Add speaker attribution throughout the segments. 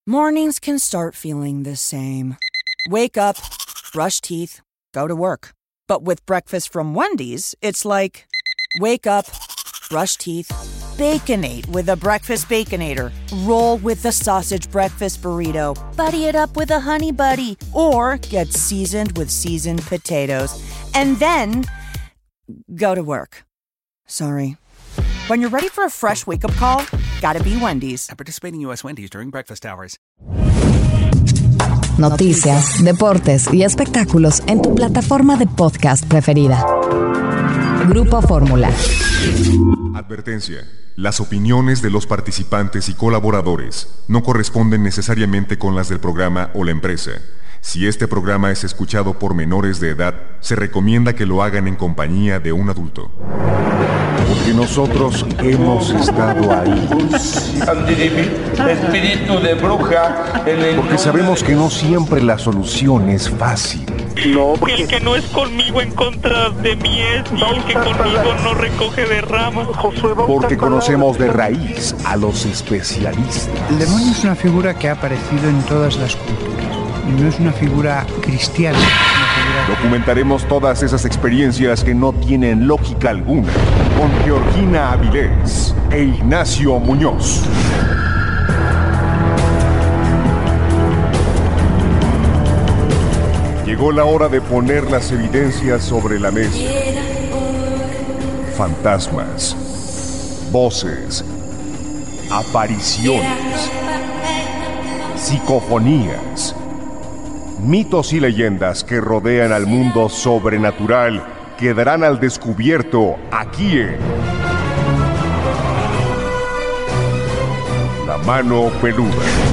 Speaker 1: Mornings can start feeling the same. Wake up, brush teeth, go to work. But with breakfast from Wendy's, it's like, wake up, brush teeth, Baconate with a breakfast Baconator. Roll with the sausage breakfast burrito. Buddy it up with a honey buddy. Or get seasoned with seasoned potatoes. And then, go to work. Sorry. When you're ready for a fresh wake-up call, gotta be Wendy's.
Speaker 2: At participating U.S. Wendy's during breakfast hours.
Speaker 3: Noticias, deportes y espectáculos en tu plataforma de podcast preferida. Grupo Fórmula.
Speaker 4: Advertencia. Las opiniones de los participantes y colaboradores no corresponden necesariamente con las del programa o la empresa. Si este programa es escuchado por menores de edad, se recomienda que lo hagan en compañía de un adulto.
Speaker 5: Porque nosotros hemos estado ahí.
Speaker 6: Espíritu de bruja.
Speaker 5: Porque sabemos que no siempre la solución es fácil.
Speaker 6: No,
Speaker 7: porque el que no es conmigo en contra de mí es, y el que conmigo no recoge de ramas.
Speaker 5: Porque conocemos de raíz a los especialistas.
Speaker 8: El demonio es una figura que ha aparecido en todas las culturas. Y no es una figura cristiana.
Speaker 5: Documentaremos todas esas experiencias que no tienen lógica alguna con Georgina Avilés e Ignacio Muñoz. Llegó la hora de poner las evidencias sobre la mesa. Fantasmas, voces, apariciones, psicofonías, mitos y leyendas que rodean al mundo sobrenatural quedarán al descubierto aquí en La Mano Peluda.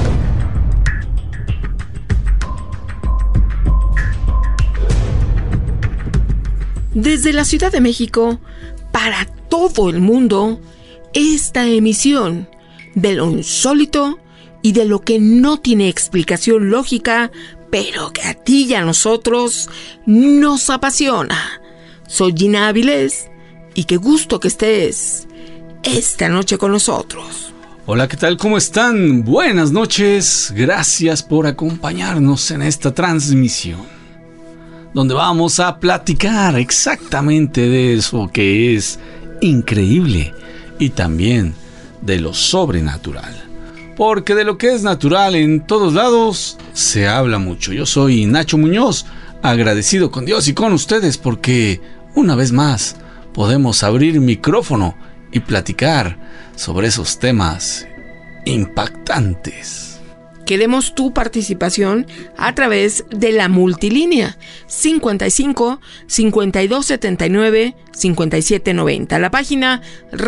Speaker 9: Desde la Ciudad de México, para todo el mundo, esta emisión de lo insólito y de lo que no tiene explicación lógica, pero que a ti y a nosotros nos apasiona. Soy Gina Avilés y qué gusto que estés esta noche con nosotros.
Speaker 10: Hola, ¿qué tal? ¿Cómo están? Buenas noches. Gracias por acompañarnos en esta transmisión, donde vamos a platicar exactamente de eso que es increíble y también de lo sobrenatural. Porque de lo que es natural en todos lados se habla mucho. Yo soy Nacho Muñoz, agradecido con Dios y con ustedes porque una vez más podemos abrir micrófono y platicar sobre esos temas impactantes.
Speaker 9: Queremos tu participación a través de la multilínea 55 52 79 57 90. La página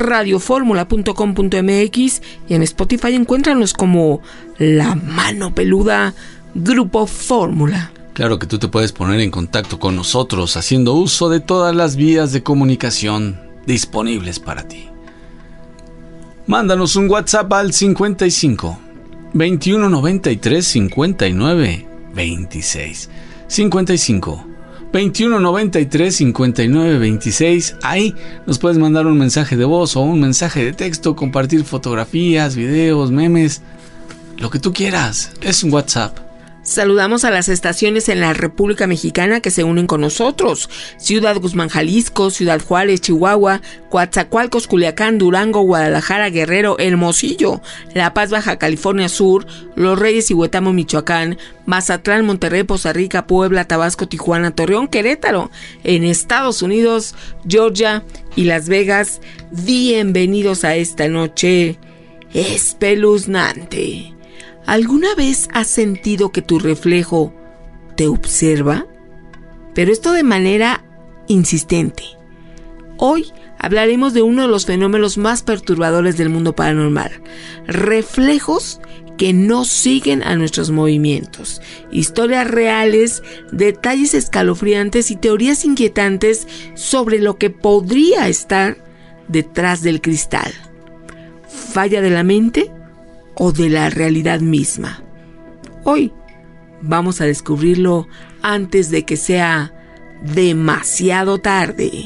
Speaker 9: radioformula.com.mx y en Spotify encuéntranos como La Mano Peluda Grupo Fórmula.
Speaker 10: Claro que tú te puedes poner en contacto con nosotros haciendo uso de todas las vías de comunicación disponibles para ti. Mándanos un WhatsApp al 55 21 93 59 26 55 21 93 59 26. Ahí nos puedes mandar un mensaje de voz o un mensaje de texto, compartir fotografías, videos, memes, lo que tú quieras. Es un WhatsApp.
Speaker 9: Saludamos a las estaciones en la República Mexicana que se unen con nosotros: Ciudad Guzmán, Jalisco, Ciudad Juárez, Chihuahua, Coatzacoalcos, Culiacán, Durango, Guadalajara, Guerrero, Hermosillo, La Paz, Baja California Sur, Los Reyes y Huetamo, Michoacán, Mazatlán, Monterrey, Poza Rica, Puebla, Tabasco, Tijuana, Torreón, Querétaro, en Estados Unidos, Georgia y Las Vegas. Bienvenidos a esta noche espeluznante. ¿Alguna vez has sentido que tu reflejo te observa? Pero esto de manera insistente. Hoy hablaremos de uno de los fenómenos más perturbadores del mundo paranormal: reflejos que no siguen a nuestros movimientos, historias reales, detalles escalofriantes y teorías inquietantes sobre lo que podría estar detrás del cristal. ¿Falla de la mente o de la realidad misma? Hoy vamos a descubrirlo antes de que sea demasiado tarde.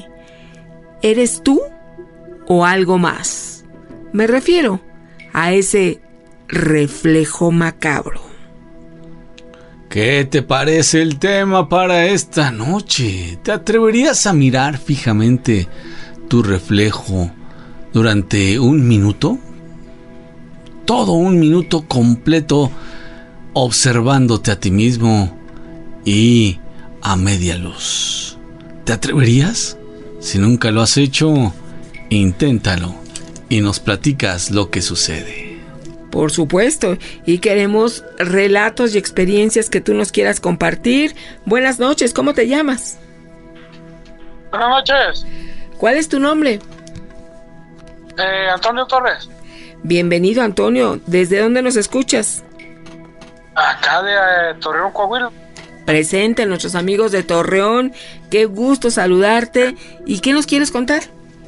Speaker 9: ¿Eres tú o algo más? Me refiero a ese reflejo macabro.
Speaker 10: ¿Qué te parece el tema para esta noche? ¿Te atreverías a mirar fijamente tu reflejo durante un minuto? Todo un minuto completo observándote a ti mismo y a media luz. ¿Te atreverías? Si nunca lo has hecho, inténtalo y nos platicas lo que sucede.
Speaker 9: Por supuesto, y queremos relatos y experiencias que tú nos quieras compartir. Buenas noches, ¿cómo te llamas?
Speaker 11: Buenas noches.
Speaker 9: ¿Cuál es tu nombre?
Speaker 11: Antonio Torres.
Speaker 9: Bienvenido, Antonio. ¿Desde dónde nos escuchas?
Speaker 11: Acá de Torreón, Coahuila.
Speaker 9: Presente a nuestros amigos de Torreón. Qué gusto saludarte. ¿Y qué nos quieres contar?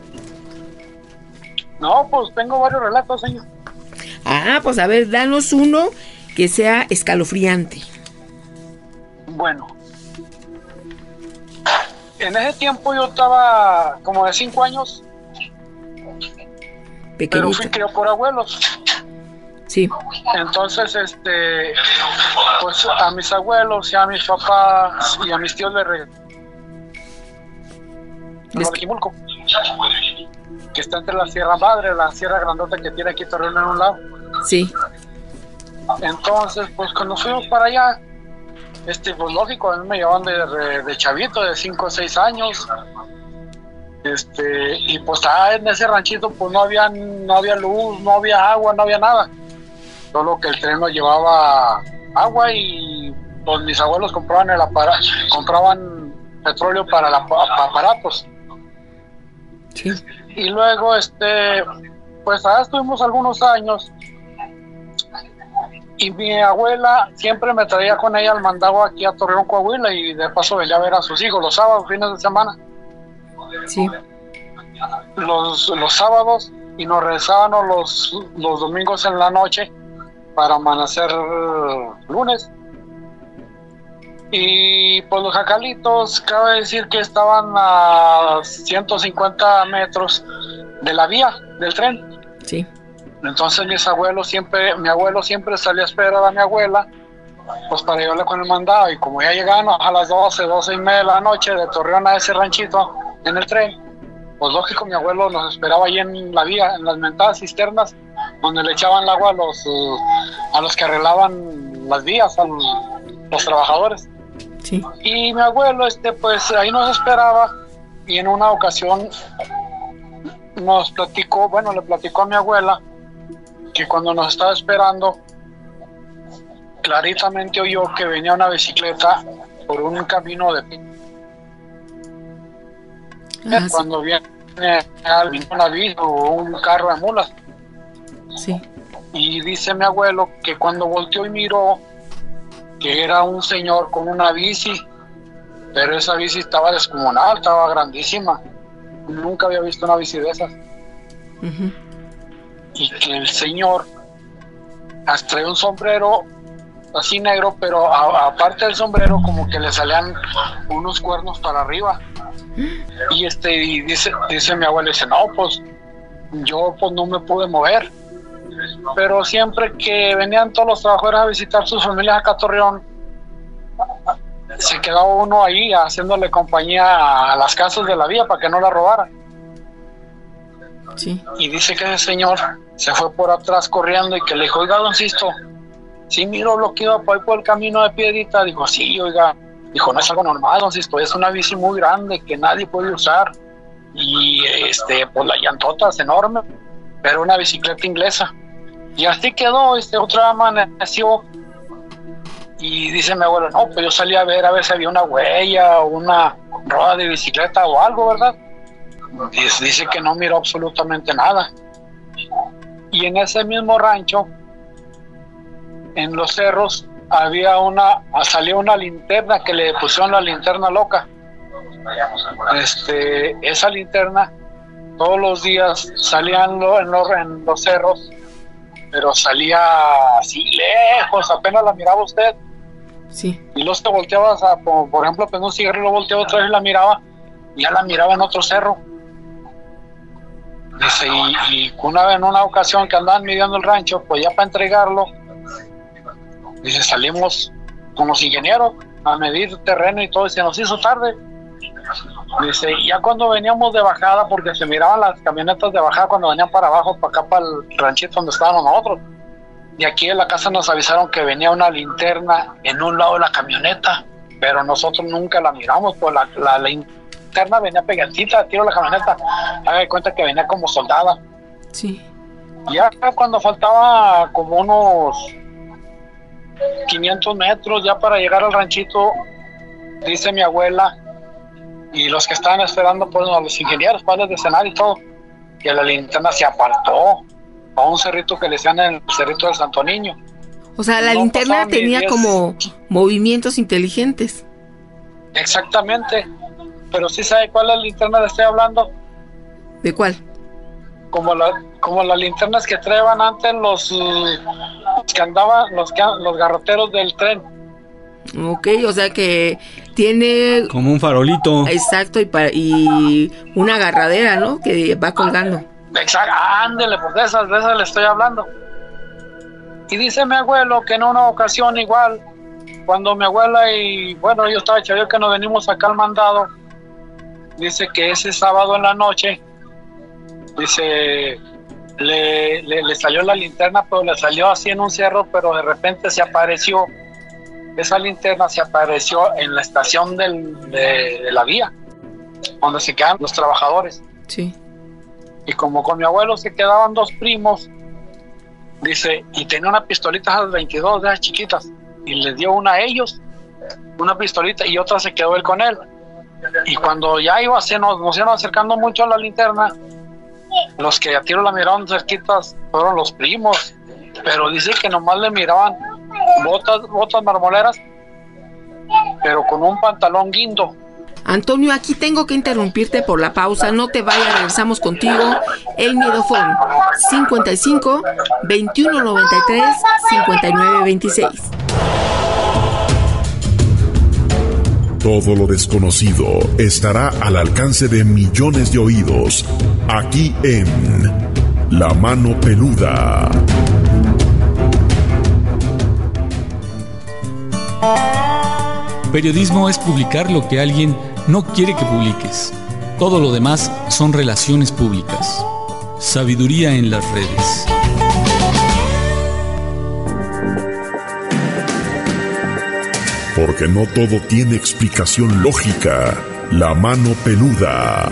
Speaker 11: No, pues tengo varios relatos, señor.
Speaker 9: Ah, pues a ver, danos uno que sea escalofriante.
Speaker 11: Bueno, en ese tiempo yo estaba como de 5 años. Pequeñito. Pero fui criado por abuelos.
Speaker 9: Sí.
Speaker 11: Entonces, pues a mis abuelos y a mis papás y a mis tíos les Quimulco, que está entre la Sierra Madre, la Sierra Grandota que tiene aquí Torreón en un lado.
Speaker 9: Sí.
Speaker 11: Entonces, pues cuando fuimos para allá, pues lógico, a mí me llevaban de chavito, de 5 o 6 años. Y pues en ese ranchito pues no había luz, no había agua, no había nada. Solo que el tren nos llevaba agua y pues mis abuelos compraban petróleo para aparatos.
Speaker 9: Sí.
Speaker 11: Y luego pues allá estuvimos algunos años y mi abuela siempre me traía con ella al mandado aquí a Torreón, Coahuila, y de paso venía a ver a sus hijos los sábados, fines de semana.
Speaker 9: Sí.
Speaker 11: Los sábados, y nos regresábamos los domingos en la noche para amanecer lunes. Y pues los jacalitos, cabe decir que estaban a 150 metros de la vía del tren.
Speaker 9: Sí.
Speaker 11: Entonces mi abuelo siempre salía a esperar a mi abuela, pues para llevarle con el mandado. Y como ya llegaban a las 12:30 de la noche de Torreón a ese ranchito en el tren, pues lógico, mi abuelo nos esperaba ahí en la vía, en las mentadas cisternas, donde le echaban el agua a los que arreglaban las vías, a los trabajadores.
Speaker 9: Sí.
Speaker 11: Y mi abuelo, pues ahí nos esperaba, y en una ocasión le platicó a mi abuela que cuando nos estaba esperando, claritamente oyó que venía una bicicleta por un camino de cuando viene un aviso o un carro de mulas.
Speaker 9: Sí.
Speaker 11: Y dice mi abuelo que cuando volteó y miró, que era un señor con una bici, pero esa bici estaba descomunal, estaba grandísima. Nunca había visto una bici de esas.
Speaker 9: Uh-huh.
Speaker 11: Y que el señor traía un sombrero así negro, pero aparte del sombrero como que le salían unos cuernos para arriba. Y y dice mi abuelo, dice, no, pues yo pues no me pude mover. Pero siempre que venían todos los trabajadores a visitar sus familias acá a Torreón, se quedaba uno ahí haciéndole compañía a las casas de la vía para que no la robaran.
Speaker 9: Sí.
Speaker 11: Y dice que ese señor se fue por atrás corriendo y que le dijo, oiga, don Sisto, ¿sí miró lo que iba por ahí por el camino de piedrita? Dijo, sí, oiga. Dijo, no es algo normal, don Sisto, es una bici muy grande que nadie puede usar. Y pues la llantota es enorme, pero una bicicleta inglesa. Y así quedó, otra amaneció. Y dice mi abuelo, no, pues yo salí a ver si había una huella o una rueda de bicicleta o algo, ¿verdad? Dice que no miró absolutamente nada. Y en ese mismo rancho, en los cerros, salió una linterna que le pusieron la linterna loca. Esa linterna todos los días salían en los cerros, pero salía así lejos, apenas la miraba usted.
Speaker 9: Sí.
Speaker 11: Y luego te volteabas por ejemplo, pues un cigarro, lo volteaba otra vez y la miraba, y ya la miraba en otro cerro. Dice, y una vez en una ocasión que andaban midiendo el rancho, pues ya para entregarlo, dice, salimos con los ingenieros a medir terreno y todo, y se nos hizo tarde. Dice, ya cuando veníamos de bajada, porque se miraban las camionetas de bajada cuando venían para abajo, para acá, para el ranchito donde estábamos nosotros. Y aquí en la casa nos avisaron que venía una linterna en un lado de la camioneta, pero nosotros nunca la miramos, pues la linterna venía pegadita, tiro la camioneta, haga de cuenta que venía como soldada.
Speaker 9: Sí.
Speaker 11: Ya cuando faltaba como unos 500 metros ya para llegar al ranchito, dice mi abuela y los que estaban esperando, pues a los ingenieros, padres de cenar y todo, que la linterna se apartó a un cerrito que le decían el cerrito del Santo Niño.
Speaker 9: O sea, la linterna tenía como movimientos inteligentes.
Speaker 11: Exactamente. Pero sí sabe cuál es la linterna le estoy hablando.
Speaker 9: ¿De cuál?
Speaker 11: Como las linternas que traían antes los que andaban, los garroteros del tren.
Speaker 9: Ok, o sea que tiene...
Speaker 10: Como un farolito.
Speaker 9: Exacto, y una agarradera, ¿no? Que va colgando.
Speaker 11: Exacto, ándele, pues de esas le estoy hablando. Y dice mi abuelo que en una ocasión igual, cuando mi abuela y, bueno, yo estaba chavio que nos venimos acá al mandado, dice que ese sábado en la noche, dice, le salió la linterna, pero le salió así en un cerro, pero de repente se apareció, esa linterna se apareció en la estación de la vía, donde se quedan los trabajadores.
Speaker 9: Sí.
Speaker 11: Y como con mi abuelo se quedaban dos primos, dice, y tenía una pistolita a las 22 de esas chiquitas, y les dio una a ellos, una pistolita, y otra se quedó él con él. Y cuando ya nos iban acercando mucho a la linterna, los que a tiro la miraron cerquitas fueron los primos, pero dice que nomás le miraban botas marmoleras, pero con un pantalón guindo.
Speaker 9: Antonio, aquí tengo que interrumpirte por la pausa, no te vayas, regresamos contigo. El Miedofón 55 21 93 59 26.
Speaker 12: Todo lo desconocido estará al alcance de millones de oídos, aquí en La Mano Peluda.
Speaker 13: Periodismo es publicar lo que alguien no quiere que publiques. Todo lo demás son relaciones públicas. Sabiduría en las redes.
Speaker 12: Porque no todo tiene explicación lógica. La Mano Peluda.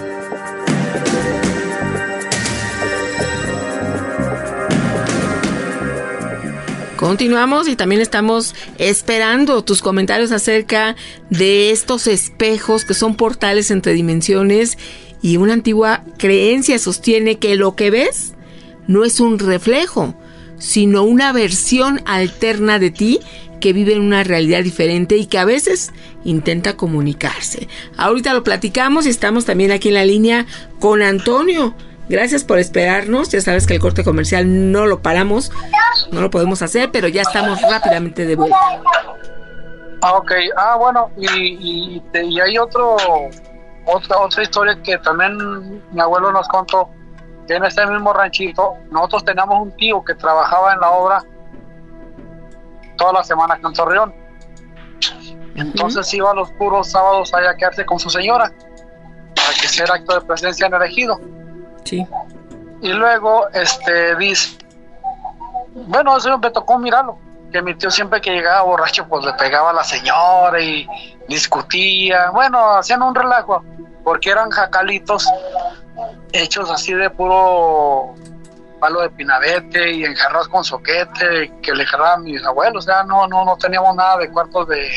Speaker 9: Continuamos y también estamos esperando tus comentarios acerca de estos espejos que son portales entre dimensiones, y una antigua creencia sostiene que lo que ves no es un reflejo, sino una versión alterna de ti que vive en una realidad diferente y que a veces intenta comunicarse. Ahorita lo platicamos y estamos también aquí en la línea con Antonio. Gracias por esperarnos. Ya sabes que el corte comercial no lo paramos, no lo podemos hacer, pero ya estamos rápidamente de vuelta.
Speaker 11: Ok, bueno, y hay otra historia que también mi abuelo nos contó, que en este mismo ranchito, nosotros teníamos un tío que trabajaba en la obra toda la semana acá en Torreón. Entonces iba los puros sábados allá a quedarse con su señora para que sea acto de presencia en el ejido.
Speaker 9: Sí.
Speaker 11: Y luego dice, bueno, eso me tocó mirarlo, que mi tío siempre que llegaba borracho pues le pegaba a la señora y discutía, bueno, hacían un relajo, porque eran jacalitos hechos así de puro palo de pinabete y enjarrados con soquete que le jarraban mis abuelos. O sea, no teníamos nada de cuartos de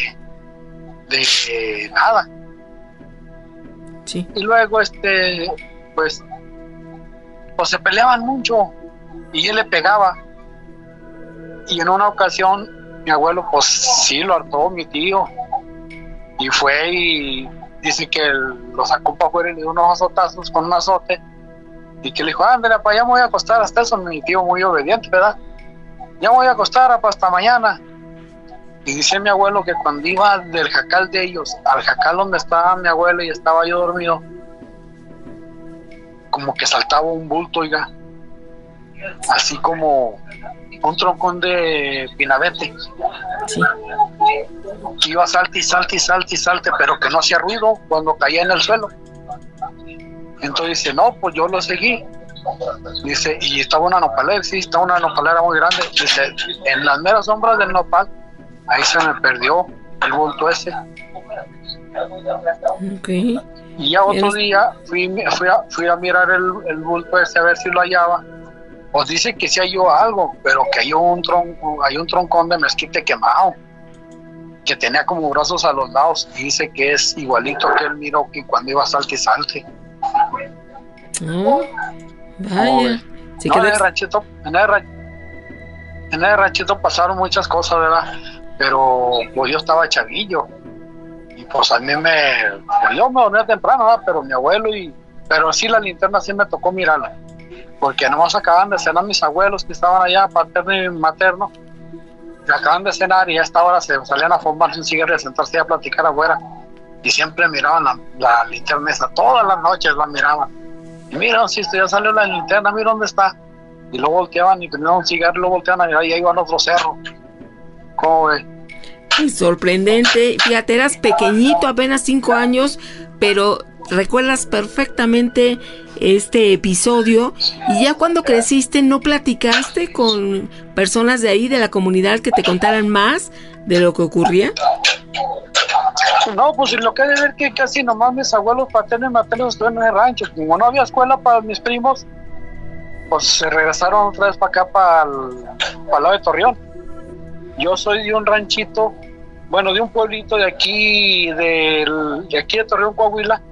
Speaker 11: nada.
Speaker 9: Sí.
Speaker 11: Y luego pues se peleaban mucho y él le pegaba, y en una ocasión mi abuelo pues sí lo hartó mi tío, y fue y dice que lo sacó para afuera y le dio unos azotazos con un azote, y que le dijo, ándale, para allá me voy a acostar. Hasta eso mi tío muy obediente, ¿verdad? Ya me voy a acostar hasta mañana. Y dice mi abuelo que cuando iba del jacal de ellos al jacal donde estaba mi abuelo y estaba yo dormido, como que saltaba un bulto, oiga, así como un troncón de pinabete.
Speaker 9: Sí.
Speaker 11: Que iba salte y salte y salte y salte, pero que no hacía ruido cuando caía en el suelo. Entonces dice, no, pues yo lo seguí. Dice, y estaba una nopalera, sí, estaba una nopalera muy grande. Dice, en las meras sombras del nopal, ahí se me perdió el bulto ese.
Speaker 9: Okay.
Speaker 11: Y ya otro día fui a mirar el bulto ese a ver si lo hallaba. Pues dice que sí halló algo, pero que hay un troncón de mezquite quemado, que tenía como brazos a los lados, y dice que es igualito que él miró que cuando iba salte y salte.
Speaker 9: Vaya. Sí,
Speaker 11: no, en el ranchito pasaron muchas cosas, ¿verdad? Pero pues yo estaba chavillo, y pues a mí yo me dormía temprano, ¿verdad? Pero mi abuelo pero sí la linterna sí me tocó mirarla, porque nomás acaban de cenar mis abuelos que estaban allá, paterno y materno, que acaban de cenar y a esta hora se salían a fumarse un cigarro y a sentarse a platicar afuera, y siempre miraban la linterna esa, todas las noches la miraban, y mira, si ya salió la linterna, mira dónde está, y luego volteaban y prendían un cigarro y luego volteaban a mirar y ahí iban otro cerro. ¿Cómo ves?
Speaker 9: Sorprendente. Fíjate, eras pequeñito, apenas 5 años, pero recuerdas perfectamente este episodio, y ya cuando creciste, ¿no platicaste con personas de ahí, de la comunidad, que te contaran más de lo que ocurría?
Speaker 11: No, pues lo que hay de ver que casi nomás mis abuelos paternos y maternos estuvieron en el rancho. Como no había escuela para mis primos, pues se regresaron otra vez para acá, para el lado de Torreón. Yo soy de un ranchito, bueno, de un pueblito de aquí de Torreón, Coahuila.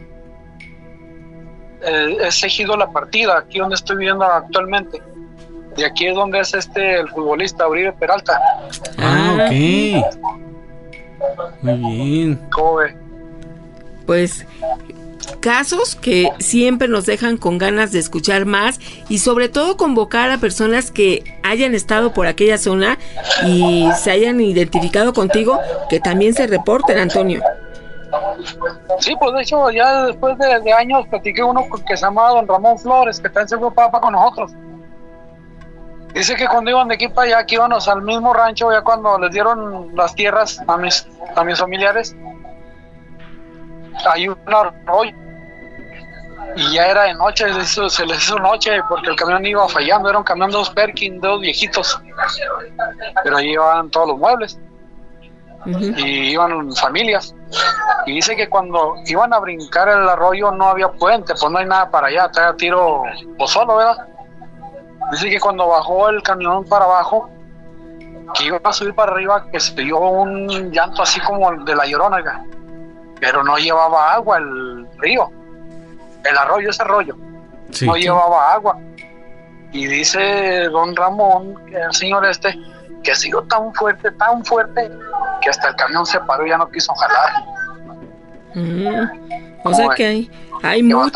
Speaker 11: Es Ejido La Partida, aquí donde estoy viviendo actualmente. De aquí es donde es el futbolista Uribe Peralta.
Speaker 10: Ok. Muy bien.
Speaker 11: ¿Cómo ve?
Speaker 9: Pues casos que siempre nos dejan con ganas de escuchar más, y sobre todo convocar a personas que hayan estado por aquella zona y se hayan identificado contigo, que también se reporten, Antonio.
Speaker 11: Sí, pues de hecho ya después de años platiqué uno que se llamaba don Ramón Flores, que también se fue para con nosotros. Dice que cuando iban de aquí para allá, que íbamos al mismo rancho, ya cuando les dieron las tierras a mis familiares, hay un arroyo, y ya era de noche, se les hizo noche porque el camión iba fallando, era un camión de 2 Perkins, de 2 viejitos, pero ahí iban todos los muebles. Y iban familias, y dice que cuando iban a brincar el arroyo no había puente, pues no hay nada para allá, traía tiro pues solo, ¿verdad? Dice que cuando bajó el camión para abajo, que iba a subir para arriba, que se dio un llanto así como el de la Llorona, pero no llevaba agua el río, el arroyo, ese arroyo, sí, no llevaba agua. Y dice don Ramón, el señor que se dio tan fuerte, que hasta el camión se paró y ya no quiso jalar.
Speaker 9: O sea que hay mucho.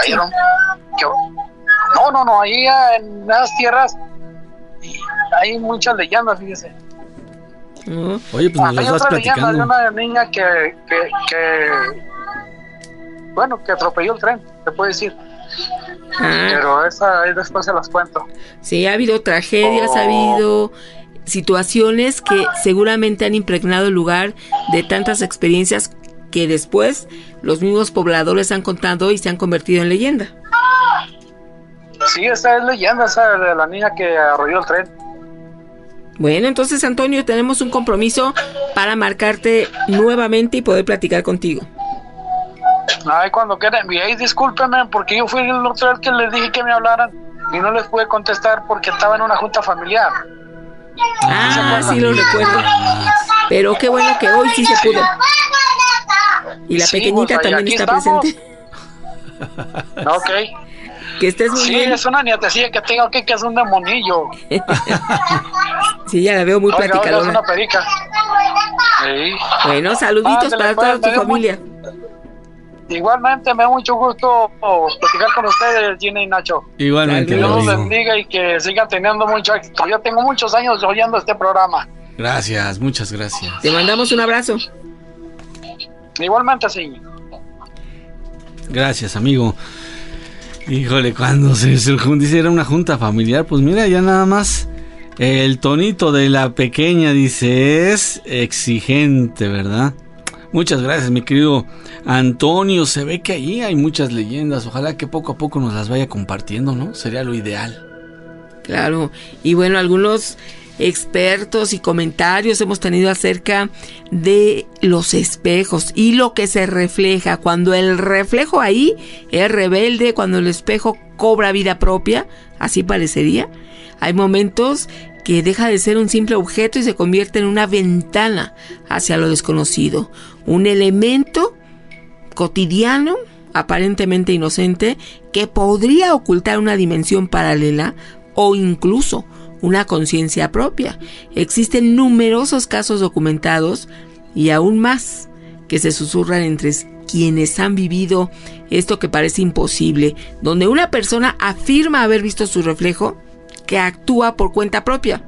Speaker 11: No, ahí en esas tierras hay muchas leyendas, fíjese.
Speaker 10: Oye, pues nos las vas platicando.
Speaker 11: Hay otra leyenda de una niña que atropelló el tren, se puede decir. Pero esa después se las cuento.
Speaker 9: Sí, ha habido tragedias, ha habido situaciones que seguramente han impregnado el lugar de tantas experiencias que después los mismos pobladores han contado y se han convertido en leyenda.
Speaker 11: Sí, esa es leyenda, esa de la niña que arrolló el tren.
Speaker 9: Bueno, entonces, Antonio, tenemos un compromiso para marcarte nuevamente y poder platicar contigo.
Speaker 11: Ay, cuando quieran. Y ahí discúlpenme, porque yo fui el otro que les dije que me hablaran y no les pude contestar porque estaba en una junta familiar.
Speaker 9: Sí lo recuerdo. Pero qué bueno que hoy sí se pudo. Y la pequeñita pues, también está presente.
Speaker 11: Ok.
Speaker 9: Que estés muy bien.
Speaker 11: Sí, es una nietecilla que tengo aquí que es un demonillo.
Speaker 9: Sí, ya la veo muy platicadora.
Speaker 11: Es una perica. Sí.
Speaker 9: Bueno, saluditos para toda tu familia.
Speaker 11: Igualmente, me da mucho gusto platicar con ustedes, Gina y Nacho.
Speaker 10: Igualmente.
Speaker 11: Dios los bendiga y que sigan teniendo mucho éxito. Yo tengo muchos años oyendo este programa.
Speaker 10: Gracias, muchas gracias.
Speaker 9: Te mandamos un abrazo.
Speaker 11: Igualmente, sí.
Speaker 10: Gracias, amigo. Híjole, cuando se dice era una junta familiar, pues mira, ya nada más el tonito de la pequeña dice es exigente, ¿verdad? Muchas gracias, mi querido Antonio. Se ve que allí hay muchas leyendas. Ojalá que poco a poco nos las vaya compartiendo, ¿no? Sería lo ideal.
Speaker 9: Claro, y bueno, algunos expertos y comentarios hemos tenido acerca de los espejos y lo que se refleja. Cuando el reflejo ahí es rebelde, cuando el espejo cobra vida propia, así parecería. Hay momentos que deja de ser un simple objeto y se convierte en una ventana hacia lo desconocido. Un elemento cotidiano, aparentemente inocente, que podría ocultar una dimensión paralela o incluso una conciencia propia. Existen numerosos casos documentados y aún más que se susurran entre quienes han vivido esto que parece imposible, donde una persona afirma haber visto su reflejo que actúa por cuenta propia,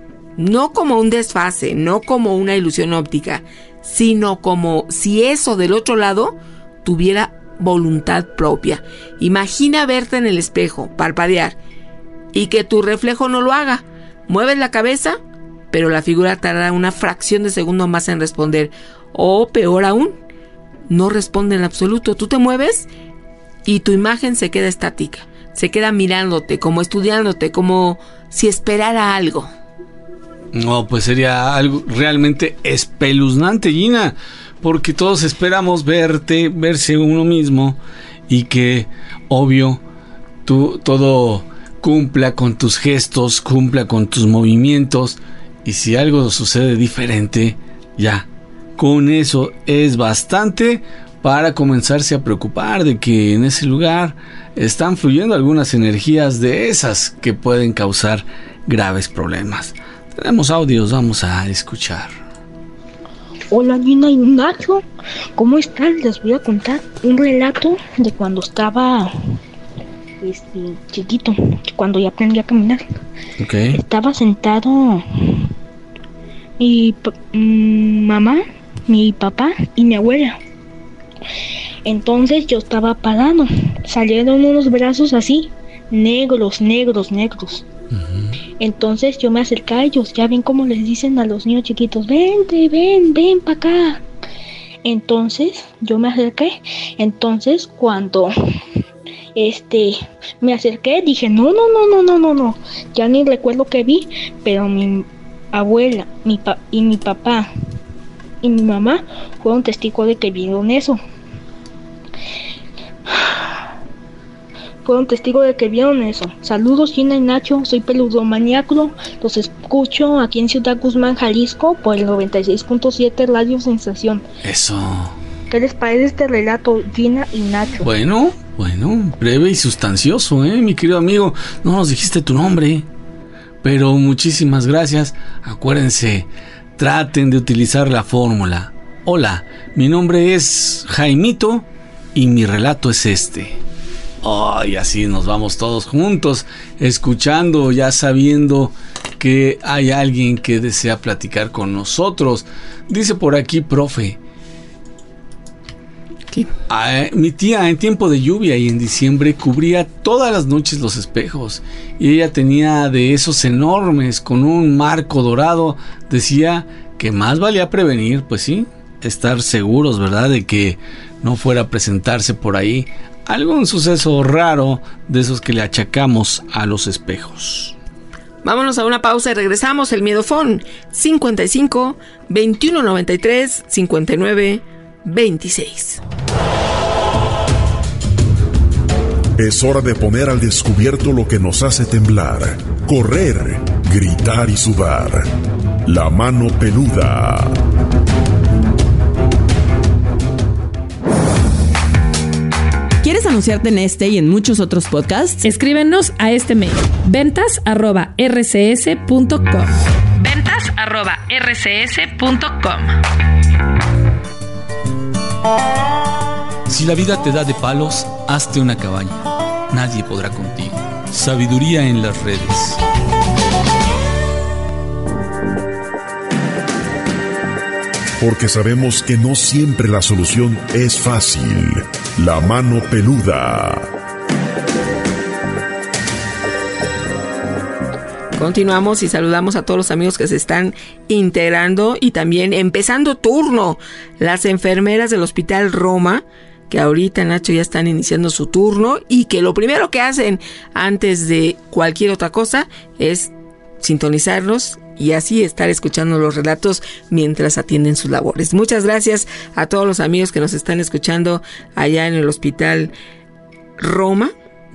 Speaker 9: no como un desfase, no como una ilusión óptica, sino como si eso del otro lado tuviera voluntad propia. Imagina verte en el espejo, parpadear, y que tu reflejo no lo haga. Mueves la cabeza, pero la figura tardará una fracción de segundo más en responder. O peor aún, no responde en absoluto. Tú te mueves y tu imagen se queda estática. Se queda mirándote, como estudiándote, como si esperara algo.
Speaker 10: No, pues sería algo realmente espeluznante, Gina, porque todos esperamos verse uno mismo y que, obvio, todo cumpla con tus gestos, cumpla con tus movimientos, y si algo sucede diferente, ya, con eso es bastante para comenzarse a preocupar de que en ese lugar están fluyendo algunas energías de esas que pueden causar graves problemas. Tenemos audios, vamos a escuchar.
Speaker 14: Hola Gina y Nacho, ¿cómo están? Les voy a contar un relato de cuando estaba chiquito, cuando ya aprendí a caminar.
Speaker 10: Okay.
Speaker 14: Estaba sentado mi mamá, mi papá y mi abuela. Entonces yo estaba parado. Salieron unos brazos así, negros. Entonces yo me acerqué a ellos. Ya ven cómo les dicen a los niños chiquitos: ven para acá. Entonces yo me acerqué. Entonces cuando me acerqué, dije no. Ya ni recuerdo qué vi, pero mi abuela, mi papá y mi mamá fueron testigos de que vieron eso. Saludos Gina y Nacho, soy peludomaníaco. Los escucho aquí en Ciudad Guzmán, Jalisco, por el 96.7 Radio Sensación.
Speaker 10: Eso.
Speaker 14: ¿Qué les parece este relato, Gina y Nacho?
Speaker 10: Bueno, breve y sustancioso, mi querido amigo. No nos dijiste tu nombre, pero muchísimas gracias. Acuérdense, traten de utilizar la fórmula. Hola, mi nombre es Jaimito y mi relato es este. Y así nos vamos todos juntos, escuchando, ya sabiendo que hay alguien que desea platicar con nosotros. Dice por aquí, profe. ¿Qué? Mi tía en tiempo de lluvia y en diciembre cubría todas las noches los espejos. Y ella tenía de esos enormes con un marco dorado. Decía que más valía prevenir, pues sí, estar seguros, ¿verdad?, de que no fuera a presentarse por ahí algún suceso raro de esos que le achacamos a los espejos.
Speaker 9: Vámonos a una pausa y regresamos. El Miedofón 55 21 93 59 26.
Speaker 12: Es hora de poner al descubierto lo que nos hace temblar, correr, gritar y sudar. La mano peluda.
Speaker 15: ¿Quieres anunciarte en este y en muchos otros podcasts?
Speaker 16: Escríbenos a este mail: ventas@rcs.com. ventas@rcs.com.
Speaker 13: Si la vida te da de palos, hazte una cabaña. Nadie podrá contigo. Sabiduría en las redes.
Speaker 12: Porque sabemos que no siempre la solución es fácil. La mano peluda.
Speaker 9: Continuamos y saludamos a todos los amigos que se están integrando y también empezando turno. Las enfermeras del Hospital Roma, que ahorita, Nacho, ya están iniciando su turno y que lo primero que hacen antes de cualquier otra cosa es sintonizarnos y así estar escuchando los relatos mientras atienden sus labores. Muchas gracias a todos los amigos que nos están escuchando allá en el Hospital Roma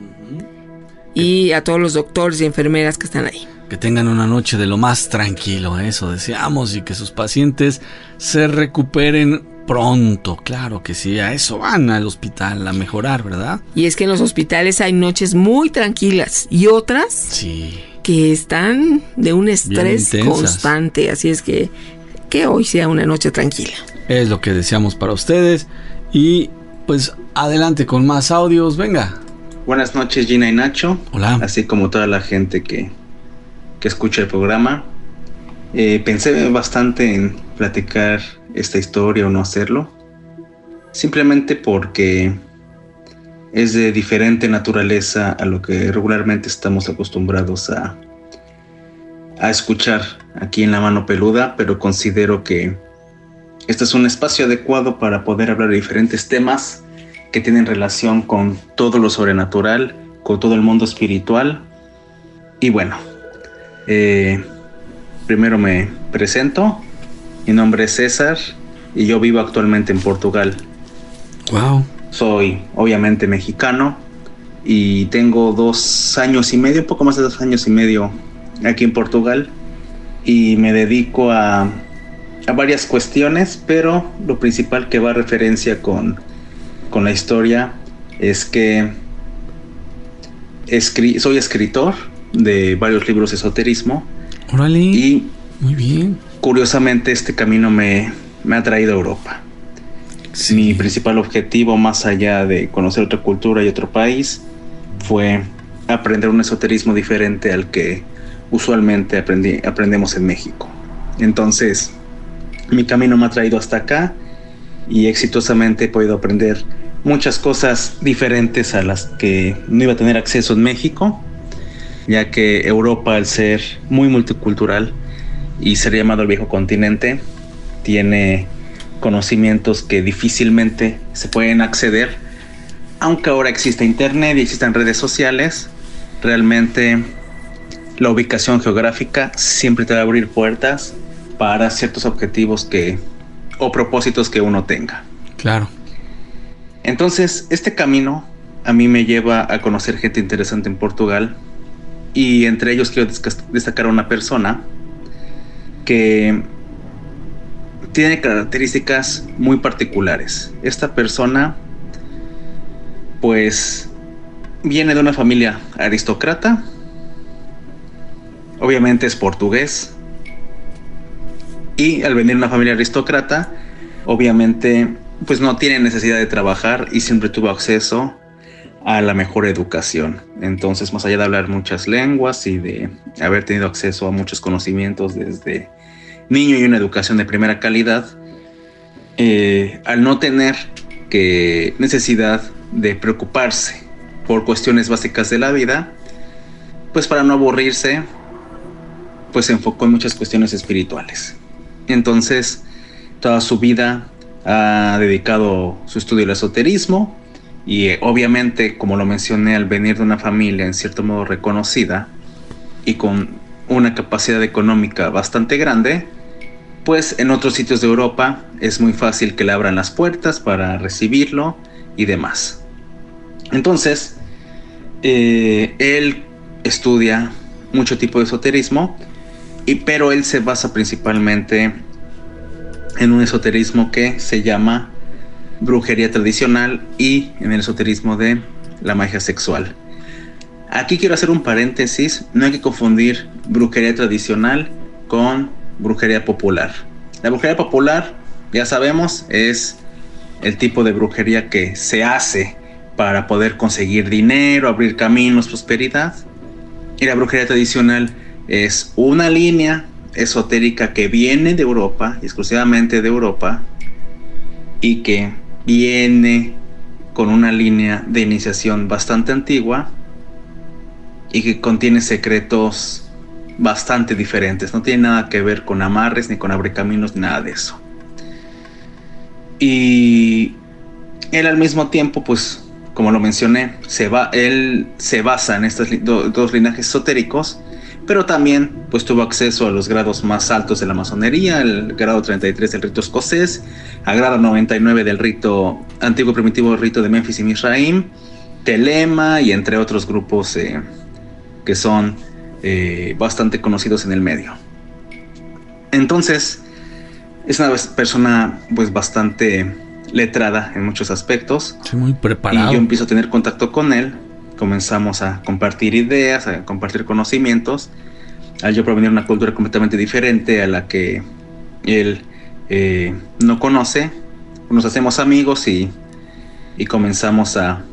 Speaker 9: y a todos los doctores y enfermeras que están ahí.
Speaker 10: Que tengan una noche de lo más tranquilo, eso deseamos, y que sus pacientes se recuperen pronto. Claro que sí, a eso van al hospital, a mejorar, ¿verdad?
Speaker 9: Y es que en los hospitales hay noches muy tranquilas y otras
Speaker 10: sí,
Speaker 9: que están de un estrés constante, así es que hoy sea una noche tranquila.
Speaker 10: Es lo que deseamos para ustedes y pues adelante con más audios, venga.
Speaker 17: Buenas noches, Gina y Nacho.
Speaker 10: Hola.
Speaker 17: Así como toda la gente que escucha el programa. Pensé bastante en platicar esta historia o no hacerlo. Simplemente porque es de diferente naturaleza a lo que regularmente estamos acostumbrados a escuchar aquí en La Mano Peluda, pero considero que este es un espacio adecuado para poder hablar de diferentes temas que tienen relación con todo lo sobrenatural, con todo el mundo espiritual. Y bueno, primero me presento. Mi nombre es César y yo vivo actualmente en Portugal.
Speaker 10: Wow.
Speaker 17: Soy obviamente mexicano y tengo 2 años y medio, poco más de 2 años y medio aquí en Portugal, y me dedico a varias cuestiones, pero lo principal que va a referencia con la historia es que soy escritor de varios libros de esoterismo.
Speaker 10: Órale.
Speaker 17: Y
Speaker 10: muy bien.
Speaker 17: Curiosamente este camino me ha traído a Europa. Sí. Mi principal objetivo, más allá de conocer otra cultura y otro país, fue aprender un esoterismo diferente al que usualmente aprendemos en México. Entonces, mi camino me ha traído hasta acá y exitosamente he podido aprender muchas cosas diferentes a las que no iba a tener acceso en México, ya que Europa, al ser muy multicultural y ser llamado el viejo continente, tiene conocimientos que difícilmente se pueden acceder. Aunque ahora existe internet y existen redes sociales, realmente la ubicación geográfica siempre te va a abrir puertas para ciertos objetivos o propósitos que uno tenga.
Speaker 10: Claro.
Speaker 17: Entonces, este camino a mí me lleva a conocer gente interesante en Portugal, y entre ellos quiero destacar a una persona que tiene características muy particulares. Esta persona, pues, viene de una familia aristócrata, obviamente es portugués, y al venir de una familia aristócrata, obviamente, pues no tiene necesidad de trabajar y siempre tuvo acceso a la mejor educación. Entonces, más allá de hablar muchas lenguas y de haber tenido acceso a muchos conocimientos desde niño y una educación de primera calidad, al no tener necesidad de preocuparse por cuestiones básicas de la vida, pues para no aburrirse, pues se enfocó en muchas cuestiones espirituales. Entonces, toda su vida ha dedicado su estudio al esoterismo, y obviamente, como lo mencioné, al venir de una familia en cierto modo reconocida y con una capacidad económica bastante grande, pues en otros sitios de Europa es muy fácil que le abran las puertas para recibirlo y demás. Entonces, él estudia mucho tipo de esoterismo, pero él se basa principalmente en un esoterismo que se llama brujería tradicional y en el esoterismo de la magia sexual. Aquí quiero hacer un paréntesis. No hay que confundir brujería tradicional con brujería popular. La brujería popular, ya sabemos, es el tipo de brujería que se hace para poder conseguir dinero, abrir caminos, prosperidad. Y la brujería tradicional es una línea esotérica que viene de Europa, exclusivamente de Europa, y que viene con una línea de iniciación bastante antigua y que contiene secretos bastante diferentes. No tienen nada que ver con amarres, ni con abrecaminos, ni nada de eso. Y él al mismo tiempo, pues, como lo mencioné, él se basa en estos dos linajes esotéricos, pero también pues tuvo acceso a los grados más altos de la masonería, el grado 33 del rito escocés, al grado 99 del rito antiguo primitivo rito de Memphis y Mizraim, Telema y entre otros grupos que son bastante conocidos en el medio. Entonces es una persona pues bastante letrada en muchos aspectos.
Speaker 10: Sí, muy preparado.
Speaker 17: Y yo empiezo a tener contacto con él. Comenzamos a compartir ideas, a compartir conocimientos. Al yo provenir de una cultura completamente diferente a la que él no conoce, nos hacemos amigos y comenzamos a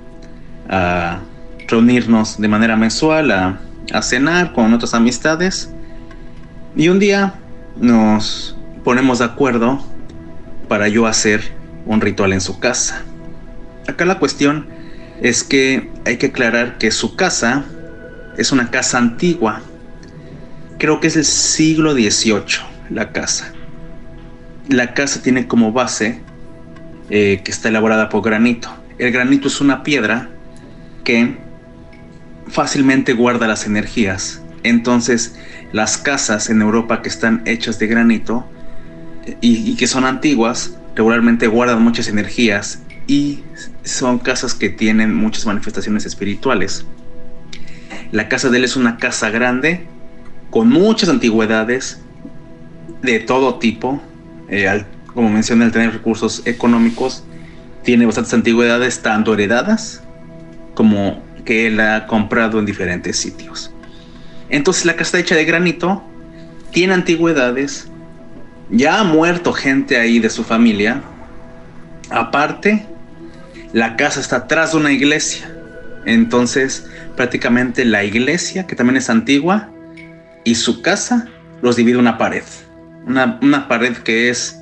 Speaker 17: reunirnos de manera mensual, a cenar con otras amistades. Y un día nos ponemos de acuerdo para yo hacer un ritual en su casa. Acá la cuestión es que hay que aclarar que su casa es una casa antigua. Creo que es del siglo XVIII la casa. La casa tiene como base que está elaborada por granito. El granito es una piedra que fácilmente guarda las energías. Entonces las casas en Europa que están hechas de granito y que son antiguas regularmente guardan muchas energías y son casas que tienen muchas manifestaciones espirituales. La casa de él es una casa grande con muchas antigüedades de todo tipo. Como mencioné, al tener recursos económicos tiene bastantes antigüedades, tanto heredadas como que él ha comprado en diferentes sitios. Entonces la casa está hecha de granito, tiene antigüedades, ya ha muerto gente ahí de su familia. Aparte, la casa está atrás de una iglesia. Entonces prácticamente la iglesia, que también es antigua, y su casa los divide una pared. Una pared que es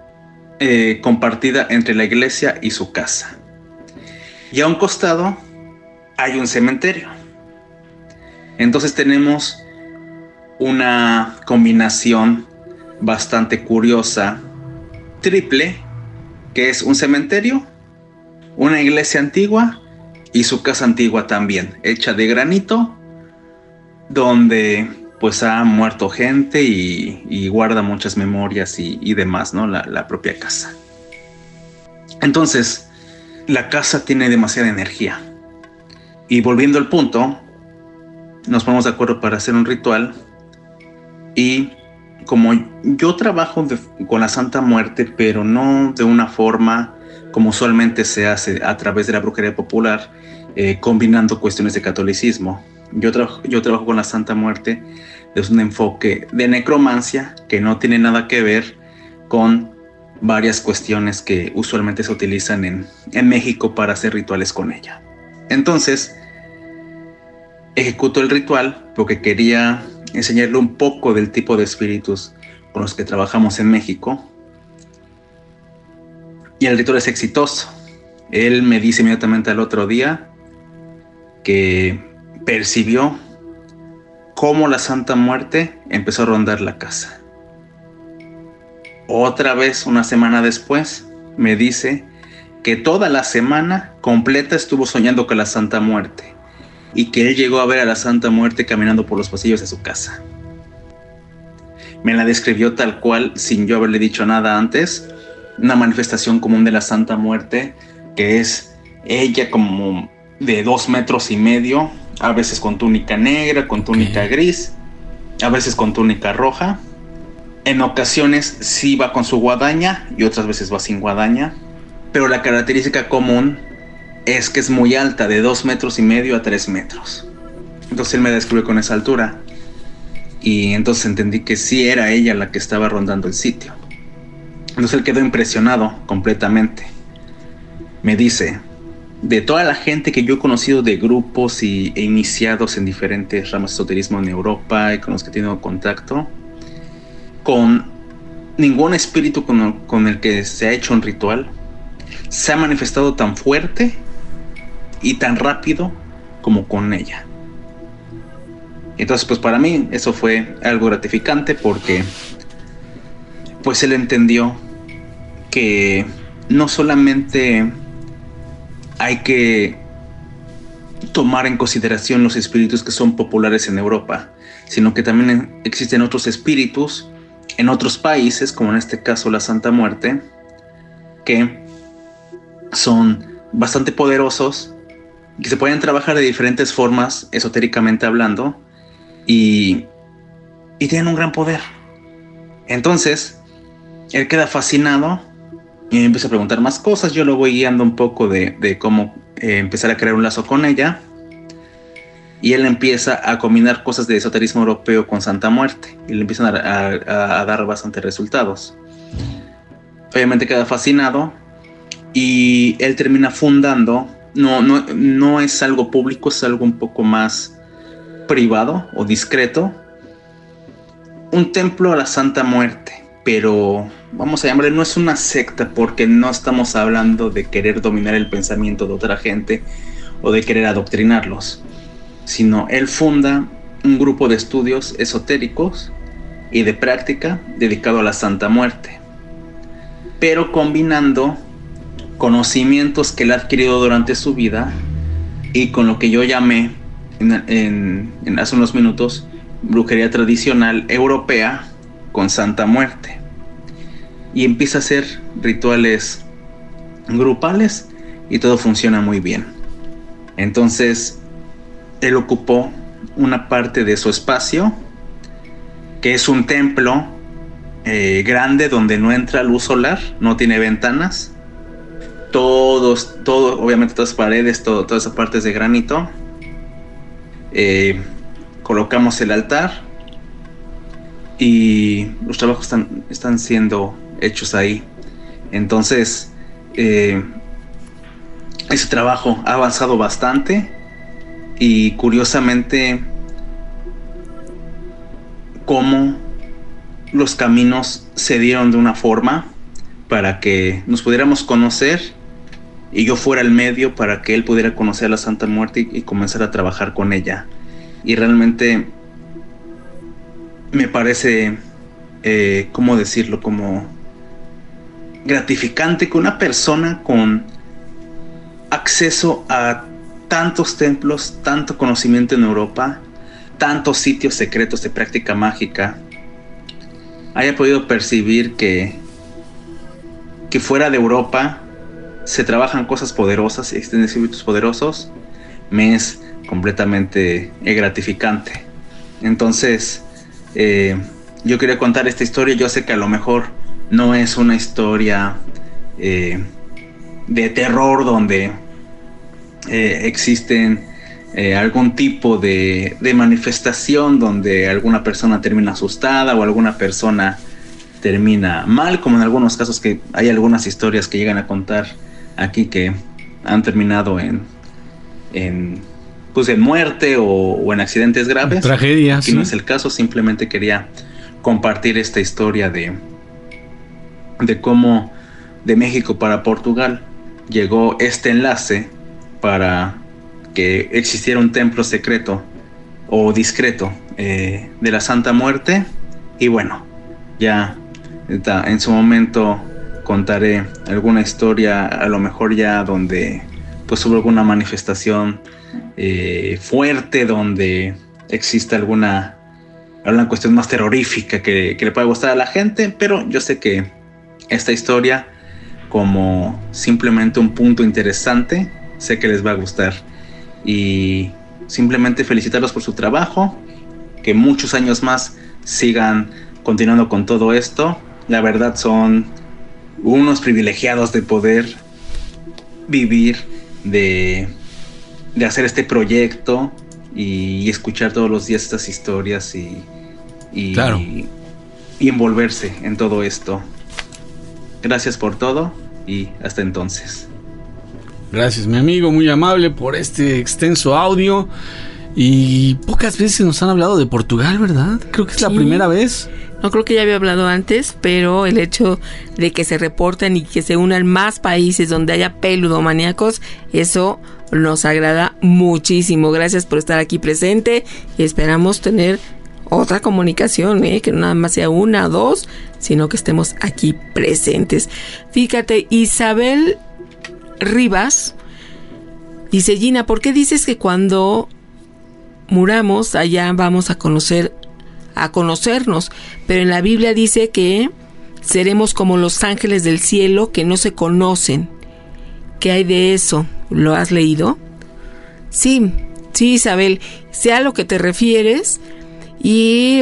Speaker 17: compartida entre la iglesia y su casa. Y a un costado hay un cementerio. Entonces tenemos una combinación bastante curiosa, triple, que es un cementerio, una iglesia antigua y su casa antigua también, hecha de granito, donde pues ha muerto gente y guarda muchas memorias y demás, ¿no? La propia casa. Entonces, la casa tiene demasiada energía. Y volviendo al punto, nos ponemos de acuerdo para hacer un ritual. Y como yo trabajo con la Santa Muerte, pero no de una forma como usualmente se hace a través de la brujería popular, combinando cuestiones de catolicismo. Yo trabajo con la Santa Muerte desde un enfoque de necromancia que no tiene nada que ver con varias cuestiones que usualmente se utilizan en México para hacer rituales con ella. Entonces, ejecuto el ritual porque quería enseñarle un poco del tipo de espíritus con los que trabajamos en México. Y el ritual es exitoso. Él me dice inmediatamente al otro día que percibió cómo la Santa Muerte empezó a rondar la casa. Otra vez, una semana después, me dice que toda la semana completa estuvo soñando con la Santa Muerte y que él llegó a ver a la Santa Muerte caminando por los pasillos de su casa. Me la describió tal cual, sin yo haberle dicho nada antes, una manifestación común de la Santa Muerte, que es ella como de 2,5 metros, a veces con túnica negra, con túnica gris, a veces con túnica roja. En ocasiones sí va con su guadaña y otras veces va sin guadaña, pero la característica común es que es muy alta, de 2,5 metros a 3 metros. Entonces él me describió con esa altura y entonces entendí que sí era ella la que estaba rondando el sitio. Entonces él quedó impresionado completamente. Me dice: de toda la gente que yo he conocido de grupos e iniciados en diferentes ramas de esoterismo en Europa y con los que he tenido contacto, con ningún espíritu con el que se ha hecho un ritual se ha manifestado tan fuerte y tan rápido como con ella. Entonces, pues para mí eso fue algo gratificante porque pues él entendió que no solamente hay que tomar en consideración los espíritus que son populares en Europa, sino que también existen otros espíritus en otros países, como en este caso la Santa Muerte, que son bastante poderosos, que se pueden trabajar de diferentes formas, esotéricamente hablando, y tienen un gran poder. Entonces, él queda fascinado y me empieza a preguntar más cosas. Yo lo voy guiando un poco de cómo empezar a crear un lazo con ella. Y él empieza a combinar cosas de esoterismo europeo con Santa Muerte. Y le empiezan a dar bastantes resultados. Obviamente queda fascinado. Y él termina fundando. No es algo público, es algo un poco más privado o discreto. Un templo a la Santa Muerte. Pero vamos a llamarle, no es una secta, porque no estamos hablando de querer dominar el pensamiento de otra gente o de querer adoctrinarlos, sino él funda un grupo de estudios esotéricos y de práctica dedicado a la Santa Muerte, pero combinando conocimientos que él ha adquirido durante su vida y con lo que yo llamé en hace unos minutos brujería tradicional europea con Santa Muerte, y empieza a hacer rituales grupales y todo funciona muy bien. Entonces él ocupó una parte de su espacio, que es un templo grande donde no entra luz solar, no tiene ventanas, todo, obviamente todas las paredes, toda esa parte es de granito. Colocamos el altar y los trabajos están siendo hechos ahí. Entonces ese trabajo ha avanzado bastante y curiosamente cómo los caminos se dieron de una forma para que nos pudiéramos conocer y yo fuera el medio para que él pudiera conocer a la Santa Muerte y comenzar a trabajar con ella. Y realmente me parece, ¿cómo decirlo? Como gratificante que una persona con acceso a tantos templos, tanto conocimiento en Europa, tantos sitios secretos de práctica mágica, haya podido percibir que fuera de Europa se trabajan cosas poderosas y existen espíritus poderosos. Me es completamente gratificante. Entonces yo quería contar esta historia. Yo sé que a lo mejor no es una historia de terror donde existen algún tipo de manifestación donde alguna persona termina asustada o alguna persona termina mal, como en algunos casos que hay algunas historias que llegan a contar aquí que han terminado en muerte o en accidentes graves.
Speaker 10: Tragedia.
Speaker 17: Aquí sí. No es el caso, simplemente quería compartir esta historia de cómo de México para Portugal llegó este enlace para que existiera un templo secreto o discreto de la Santa Muerte. Y bueno, ya en su momento contaré alguna historia, a lo mejor ya donde pues hubo alguna manifestación fuerte, donde existe alguna cuestión más terrorífica que le pueda gustar a la gente. Pero yo sé que esta historia, como simplemente un punto interesante, sé que les va a gustar. Y simplemente felicitarlos por su trabajo, que muchos años más sigan continuando con todo esto. La verdad son unos privilegiados de poder vivir de hacer este proyecto y escuchar todos los días estas historias y
Speaker 10: claro,
Speaker 17: y envolverse en todo esto. Gracias por todo y hasta entonces.
Speaker 10: Gracias, mi amigo, muy amable por este extenso audio. Y pocas veces nos han hablado de Portugal, ¿verdad? Creo que es la primera vez.
Speaker 9: No, creo que ya había hablado antes, pero el hecho de que se reporten y que se unan más países donde haya peludomaníacos, eso nos agrada muchísimo. Gracias por estar aquí presente y esperamos tener otra comunicación, que no nada más sea una o dos, sino que estemos aquí presentes. Fíjate, Isabel Rivas dice: Gina, ¿por qué dices que cuando muramos allá vamos a conocernos? Pero en la Biblia dice que seremos como los ángeles del cielo que no se conocen. ¿Qué hay de eso? ¿Lo has leído? Sí, Isabel, sé a lo que te refieres. Y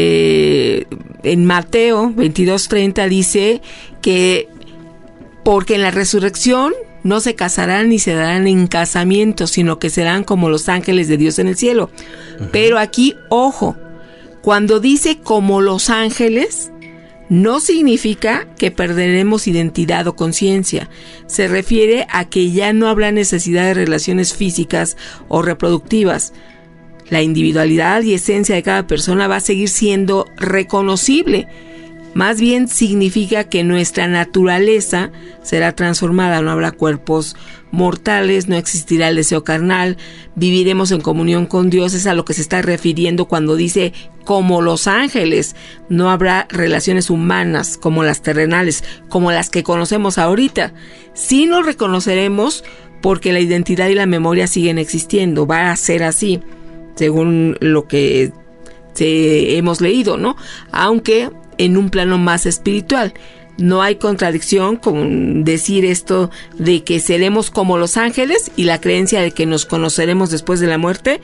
Speaker 9: en Mateo 22:30 dice que porque en la resurrección no se casarán ni se darán en casamiento, sino que serán como los ángeles de Dios en el cielo. Pero aquí, ojo, cuando dice como los ángeles, no significa que perderemos identidad o conciencia. Se refiere a que ya no habrá necesidad de relaciones físicas o reproductivas. La individualidad y esencia de cada persona va a seguir siendo reconocible. Más bien significa que nuestra naturaleza será transformada, no habrá cuerpos mortales, no existirá el deseo carnal, viviremos en comunión con Dios. Es a lo que se está refiriendo cuando dice como los ángeles. No habrá relaciones humanas como las terrenales, como las que conocemos ahorita. Sí nos reconoceremos porque la identidad y la memoria siguen existiendo, va a ser así, según lo que hemos leído, ¿no? Aunque en un plano más espiritual. No hay contradicción con decir esto de que seremos como los ángeles y la creencia de que nos conoceremos después de la muerte.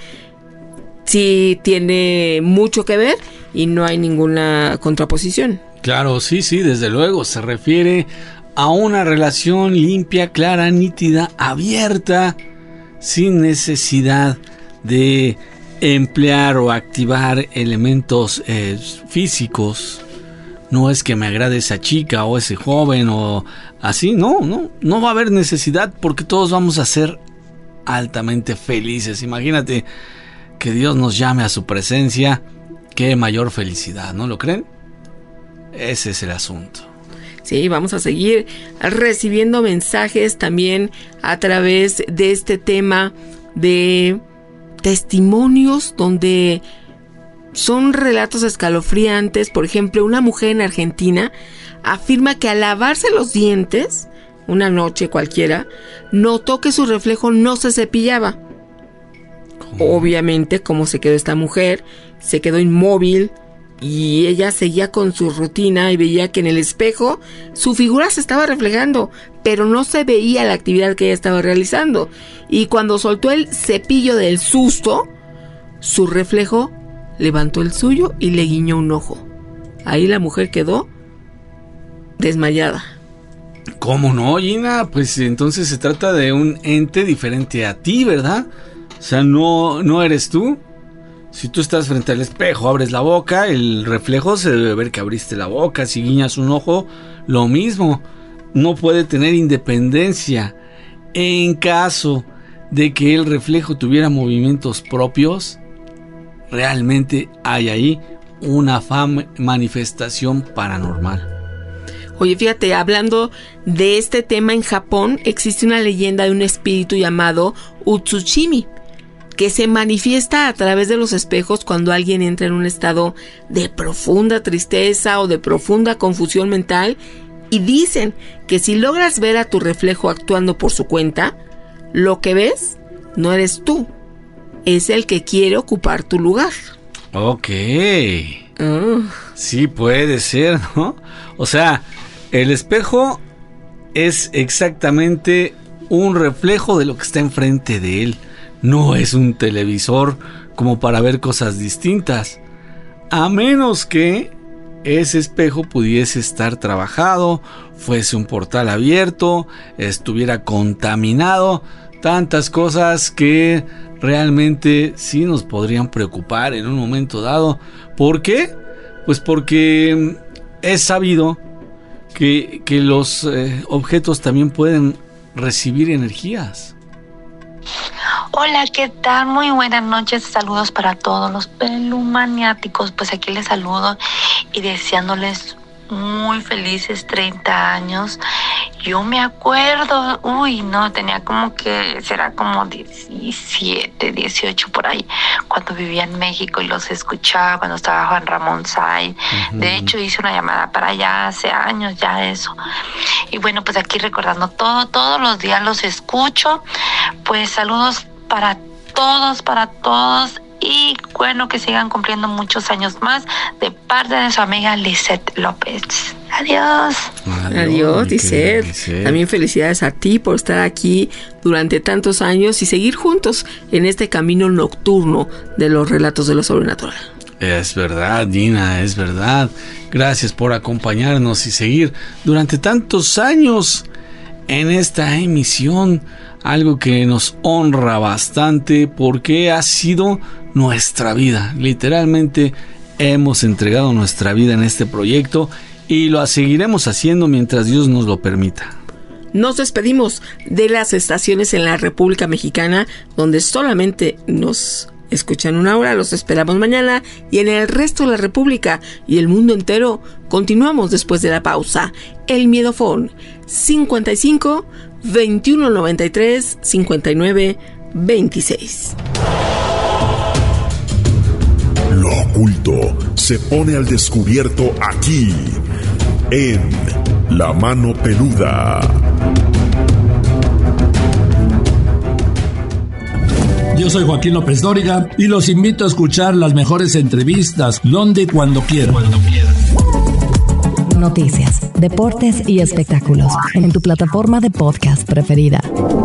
Speaker 9: Sí tiene mucho que ver y no hay ninguna contraposición.
Speaker 10: Claro, sí, desde luego. Se refiere a una relación limpia, clara, nítida, abierta, sin necesidad de emplear o activar elementos físicos. No es que me agrade esa chica o ese joven o así, no va a haber necesidad porque todos vamos a ser altamente felices. Imagínate que Dios nos llame a su presencia, qué mayor felicidad, ¿no lo creen? Ese es el asunto.
Speaker 9: Sí, vamos a seguir recibiendo mensajes también a través de este tema de testimonios donde son relatos escalofriantes. Por ejemplo, una mujer en Argentina afirma que al lavarse los dientes, una noche cualquiera, notó que su reflejo no se cepillaba. ¿Cómo? Obviamente, como se quedó esta mujer, se quedó inmóvil y ella seguía con su rutina y veía que en el espejo su figura se estaba reflejando, pero no se veía la actividad que ella estaba realizando. Y cuando soltó el cepillo del susto, su reflejo levantó el suyo y le guiñó un ojo. Ahí la mujer quedó desmayada.
Speaker 10: ¿Cómo no, Gina? Pues entonces se trata de un ente diferente a ti, ¿verdad? O sea, no eres tú. Si tú estás frente al espejo, abres la boca, el reflejo se debe ver que abriste la boca. Si guiñas un ojo, lo mismo. No puede tener independencia. En caso de que el reflejo tuviera movimientos propios, realmente hay ahí una manifestación paranormal.
Speaker 9: Oye, fíjate, hablando de este tema, en Japón existe una leyenda de un espíritu llamado Utsushimi, que se manifiesta a través de los espejos cuando alguien entra en un estado de profunda tristeza o de profunda confusión mental, y dicen que si logras ver a tu reflejo actuando por su cuenta, lo que ves no eres tú, es el que quiere ocupar tu lugar.
Speaker 10: Ok. Sí puede ser, ¿no? O sea, el espejo es exactamente un reflejo de lo que está enfrente de él. No es un televisor como para ver cosas distintas. A menos que ese espejo pudiese estar trabajado, fuese un portal abierto, estuviera contaminado. Tantas cosas que realmente sí nos podrían preocupar en un momento dado. ¿Por qué? Pues porque es sabido que los objetos también pueden recibir energías.
Speaker 18: Hola, ¿qué tal? Muy buenas noches, saludos para todos los pelumaniáticos. Pues aquí les saludo y deseándoles muy felices 30 años Yo me acuerdo, no, tenía será como 17, 18 por ahí, cuando vivía en México y los escuchaba cuando estaba Juan Ramón Say. De hecho, hice una llamada para allá hace años ya eso. Y bueno, pues aquí recordando todos los días los escucho. Pues saludos para todos. Y bueno, que sigan cumpliendo muchos años más de parte de su amiga Lisette López. Adiós.
Speaker 9: Adiós, Lisette. También felicidades a ti por estar aquí durante tantos años y seguir juntos en este camino nocturno de los relatos de lo sobrenatural.
Speaker 10: Es verdad, Gina, es verdad. Gracias por acompañarnos y seguir durante tantos años en esta emisión. Algo que nos honra bastante porque ha sido nuestra vida. Literalmente hemos entregado nuestra vida en este proyecto y lo seguiremos haciendo mientras Dios nos lo permita.
Speaker 9: Nos despedimos de las estaciones en la República Mexicana donde solamente nos escuchan una hora. Los esperamos mañana y en el resto de la República y el mundo entero continuamos después de la pausa. El Miedofón 55 21 93 59 26.
Speaker 12: Lo oculto se pone al descubierto aquí en La Mano Peluda.
Speaker 19: Yo soy Joaquín López Dóriga y los invito a escuchar las mejores entrevistas donde y cuando quieran.
Speaker 3: Noticias, deportes y espectáculos en tu plataforma de podcast preferida.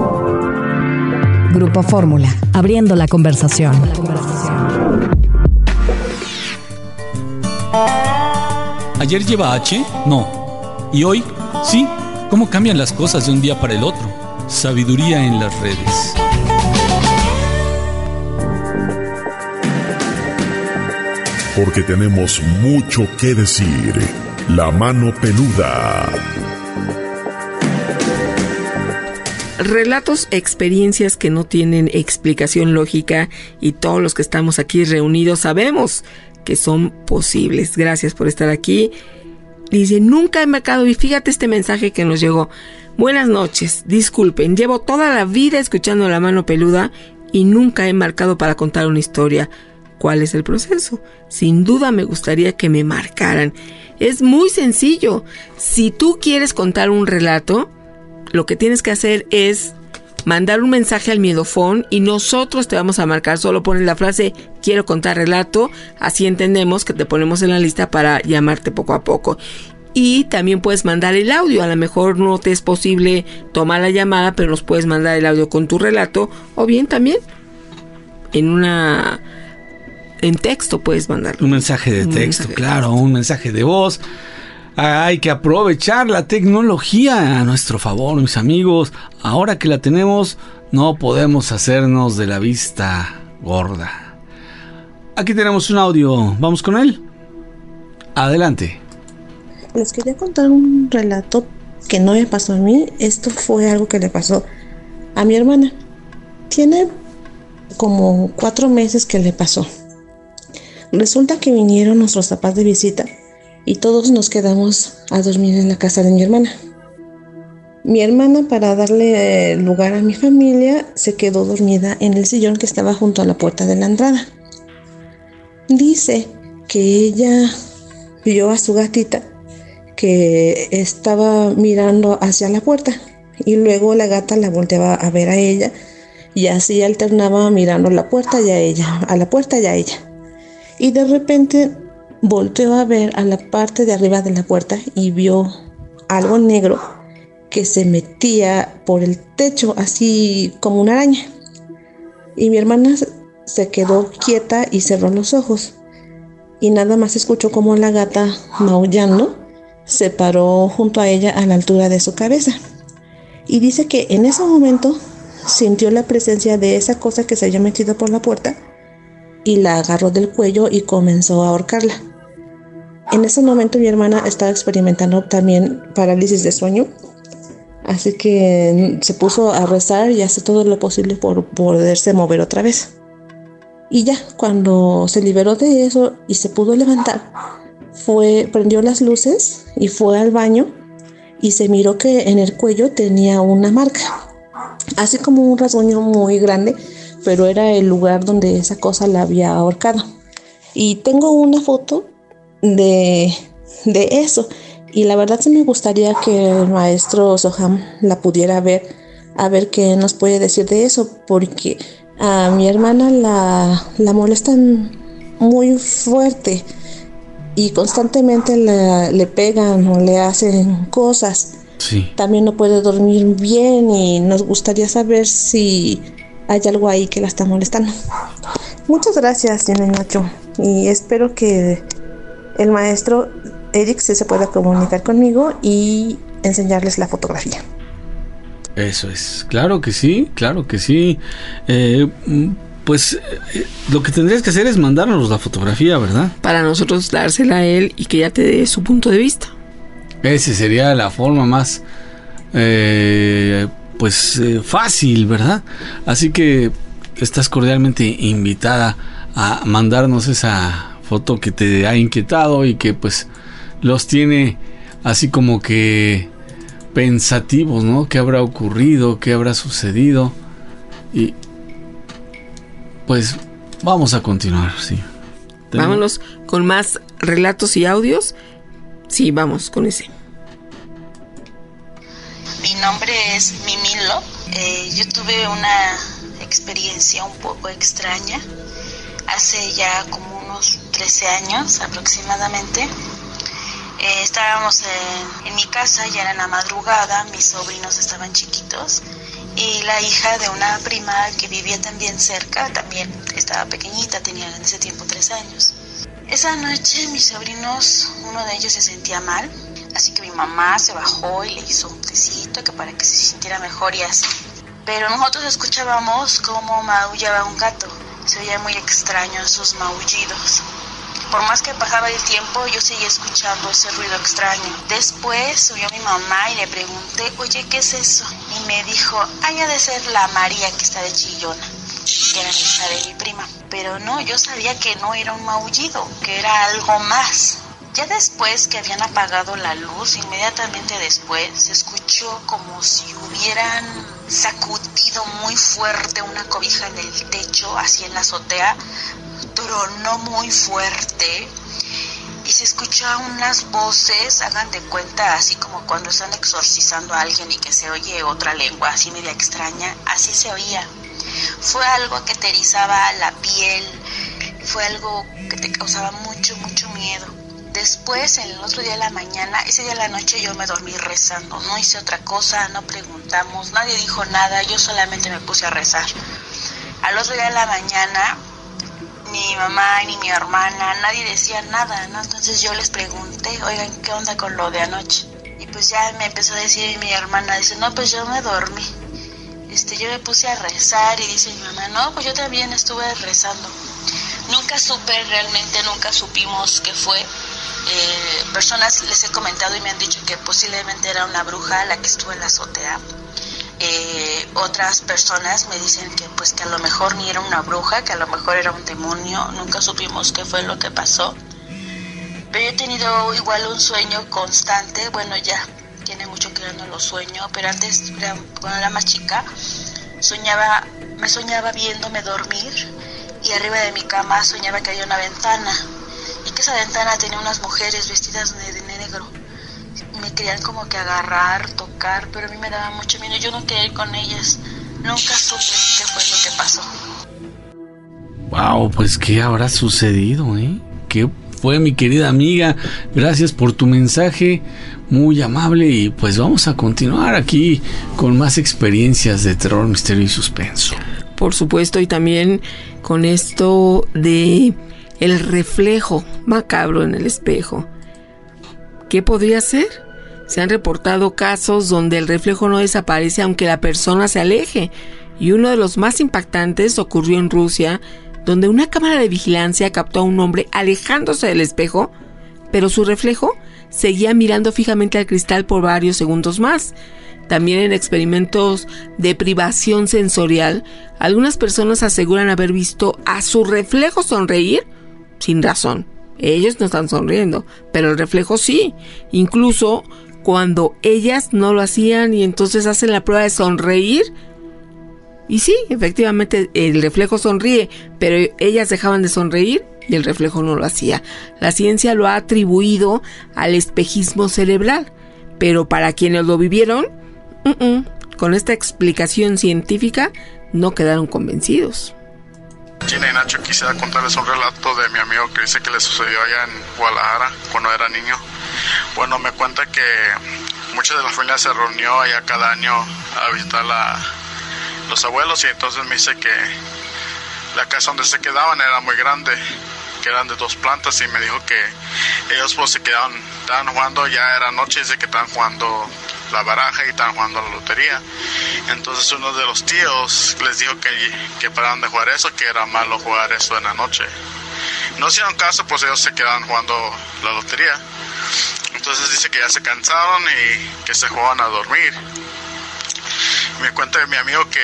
Speaker 3: Grupo Fórmula, abriendo la conversación.
Speaker 13: ¿Ayer lleva H? No. ¿Y hoy? Sí. ¿Cómo cambian las cosas de un día para el otro? Sabiduría en las redes.
Speaker 12: Porque tenemos mucho que decir. La Mano Peluda.
Speaker 9: Relatos, experiencias que no tienen explicación lógica y todos los que estamos aquí reunidos sabemos que son posibles. Gracias por estar aquí. Dice, nunca he marcado, y fíjate este mensaje que nos llegó. Buenas noches, disculpen, llevo toda la vida escuchando La Mano Peluda y nunca he marcado para contar una historia. ¿Cuál es el proceso? Sin duda me gustaría que me marcaran. Es muy sencillo. Si tú quieres contar un relato, lo que tienes que hacer es mandar un mensaje al Miedofón y nosotros te vamos a marcar. Solo pones la frase quiero contar relato, así entendemos que te ponemos en la lista para llamarte poco a poco. Y también puedes mandar el audio. A lo mejor no te es posible tomar la llamada, pero nos puedes mandar el audio con tu relato, o bien también en texto puedes mandarlo.
Speaker 10: Un mensaje de texto, claro, un mensaje de voz. Hay que aprovechar la tecnología a nuestro favor, mis amigos. Ahora que la tenemos, no podemos hacernos de la vista gorda. Aquí tenemos un audio, ¿vamos con él? Adelante.
Speaker 20: Les quería contar un relato que no me pasó a mí. Esto fue algo que le pasó a mi hermana. Tiene como 4 meses que le pasó. Resulta que vinieron nuestros papás de visita y todos nos quedamos a dormir en la casa de mi hermana. Mi hermana, para darle lugar a mi familia, se quedó dormida en el sillón que estaba junto a la puerta de la entrada. Dice que ella vio a su gatita que estaba mirando hacia la puerta y luego la gata la volteaba a ver a ella y así alternaba mirando la puerta y a ella, a la puerta y a ella. Y de repente volteó a ver a la parte de arriba de la puerta y vio algo negro que se metía por el techo, así como una araña. Y mi hermana se quedó quieta y cerró los ojos. Y nada más escuchó como la gata, maullando, se paró junto a ella a la altura de su cabeza. Y dice que en ese momento sintió la presencia de esa cosa que se había metido por la puerta y la agarró del cuello y comenzó a ahorcarla. En ese momento mi hermana estaba experimentando también parálisis de sueño, así que se puso a rezar y hacer todo lo posible por poderse mover otra vez. Y ya, cuando se liberó de eso y se pudo levantar, prendió las luces y fue al baño y se miró que en el cuello tenía una marca, así como un rasguño muy grande, pero era el lugar donde esa cosa la había ahorcado. Y tengo una foto de eso, y la verdad sí me gustaría que el maestro Soham la pudiera ver, a ver qué nos puede decir de eso, porque a mi hermana la molestan muy fuerte y constantemente le pegan o le hacen cosas.
Speaker 10: Sí.
Speaker 20: También no puede dormir bien y nos gustaría saber si hay algo ahí que la está molestando. Muchas gracias, señor Nacho, y espero que el maestro Eric se pueda comunicar conmigo y enseñarles la fotografía.
Speaker 10: Eso es, claro que sí, claro que sí. Lo que tendrías que hacer es mandarnos la fotografía, ¿verdad?
Speaker 9: Para nosotros dársela a él y que ya te dé su punto de vista.
Speaker 10: Esa sería la forma más fácil, ¿verdad? Así que estás cordialmente invitada a mandarnos esa foto que te ha inquietado y que pues los tiene así como que pensativos, ¿no? ¿Qué habrá ocurrido? ¿Qué habrá sucedido? Y pues vamos a continuar, sí.
Speaker 9: Vámonos con más relatos y audios. Sí, vamos con ese.
Speaker 21: Mi nombre es Mimilo. Yo tuve una experiencia un poco extraña hace ya como unos 13 años aproximadamente. Estábamos en mi casa, ya era en la madrugada, mis sobrinos estaban chiquitos y la hija de una prima que vivía también cerca, también estaba pequeñita, tenía en ese tiempo 3 años. Esa noche mis sobrinos, uno de ellos se sentía mal, así que mi mamá se bajó y le hizo un tecito que para que se sintiera mejor y así. Pero nosotros escuchábamos cómo maullaba un gato, se oía muy extraño sus maullidos. Por más que pasaba el tiempo, yo seguía escuchando ese ruido extraño. Después subió mi mamá y le pregunté, oye, ¿qué es eso? Y me dijo, ha de ser la María que está de chillona, que era la hija de mi prima. Pero no, yo sabía que no era un maullido, que era algo más. Ya después que habían apagado la luz, inmediatamente después se escuchó como si hubieran sacudido muy fuerte una cobija en el techo, así en la azotea. Tronó muy fuerte y se escuchaban unas voces, hagan de cuenta, así como cuando están exorcizando a alguien y que se oye otra lengua así media extraña, así se oía. Fue algo que te erizaba la piel, fue algo que te causaba mucho miedo. Después, el otro día de la mañana, ese día de la noche yo me dormí rezando, no hice otra cosa, no preguntamos, nadie dijo nada, yo solamente me puse a rezar. Al otro día de la mañana, ni mi mamá ni mi hermana, nadie decía nada, ¿no? Entonces yo les pregunté, oigan, ¿qué onda con lo de anoche? Y pues ya me empezó a decir mi hermana, dice, no, pues yo me dormí. Yo me puse a rezar y dice mi mamá, no, pues yo también estuve rezando. Nunca supe, realmente nunca supimos qué fue. Personas les he comentado y me han dicho que posiblemente era una bruja la que estuvo en la azotea. Otras personas me dicen que pues que a lo mejor ni era una bruja, que a lo mejor era un demonio. Nunca supimos qué fue lo que pasó. Pero yo he tenido igual un sueño constante. Bueno, ya tiene mucho que no lo sueño, pero antes, cuando era más chica, me soñaba viéndome dormir y arriba de mi cama soñaba que había una ventana y que esa ventana tenía unas mujeres vestidas de negro. Me querían como que agarrar, tocar, pero a mí me daba mucho miedo. Yo no quería ir con ellas. Nunca supe qué fue lo que pasó.
Speaker 10: Wow, pues ¿qué habrá sucedido, ¿Qué fue, mi querida amiga? Gracias por tu mensaje, muy amable. Y pues vamos a continuar aquí con más experiencias de terror, misterio y suspenso.
Speaker 9: Por supuesto, y también con esto de el reflejo macabro en el espejo. ¿Qué podría ser? Se han reportado casos donde el reflejo no desaparece aunque la persona se aleje, y uno de los más impactantes ocurrió en Rusia, donde una cámara de vigilancia captó a un hombre alejándose del espejo, pero su reflejo seguía mirando fijamente al cristal por varios segundos más. También en experimentos de privación sensorial, algunas personas aseguran haber visto a su reflejo sonreír sin razón. Ellos no están sonriendo, pero el reflejo sí. Incluso cuando ellas no lo hacían y entonces hacen la prueba de sonreír. Y sí, efectivamente el reflejo sonríe, pero ellas dejaban de sonreír y el reflejo no lo hacía. La ciencia lo ha atribuido al espejismo cerebral, pero para quienes lo vivieron, con esta explicación científica no quedaron convencidos.
Speaker 1: Gina y Nacho, quisiera contarles un relato de mi amigo que dice que le sucedió allá en Guadalajara cuando era niño. Bueno, me cuenta que mucha de la familia se reunió allá cada año a visitar los abuelos, y entonces me dice que la casa donde se quedaban era muy grande, que eran de 2 plantas, y me dijo que ellos pues estaban jugando, ya era noche, dice que estaban jugando la baraja y estaban jugando la lotería. Entonces uno de los tíos les dijo que pararan de jugar eso, que era malo jugar eso en la noche. No hicieron caso, pues ellos se quedaban jugando la lotería. Entonces dice que ya se cansaron y que se jugaban a dormir. Me cuenta mi amigo que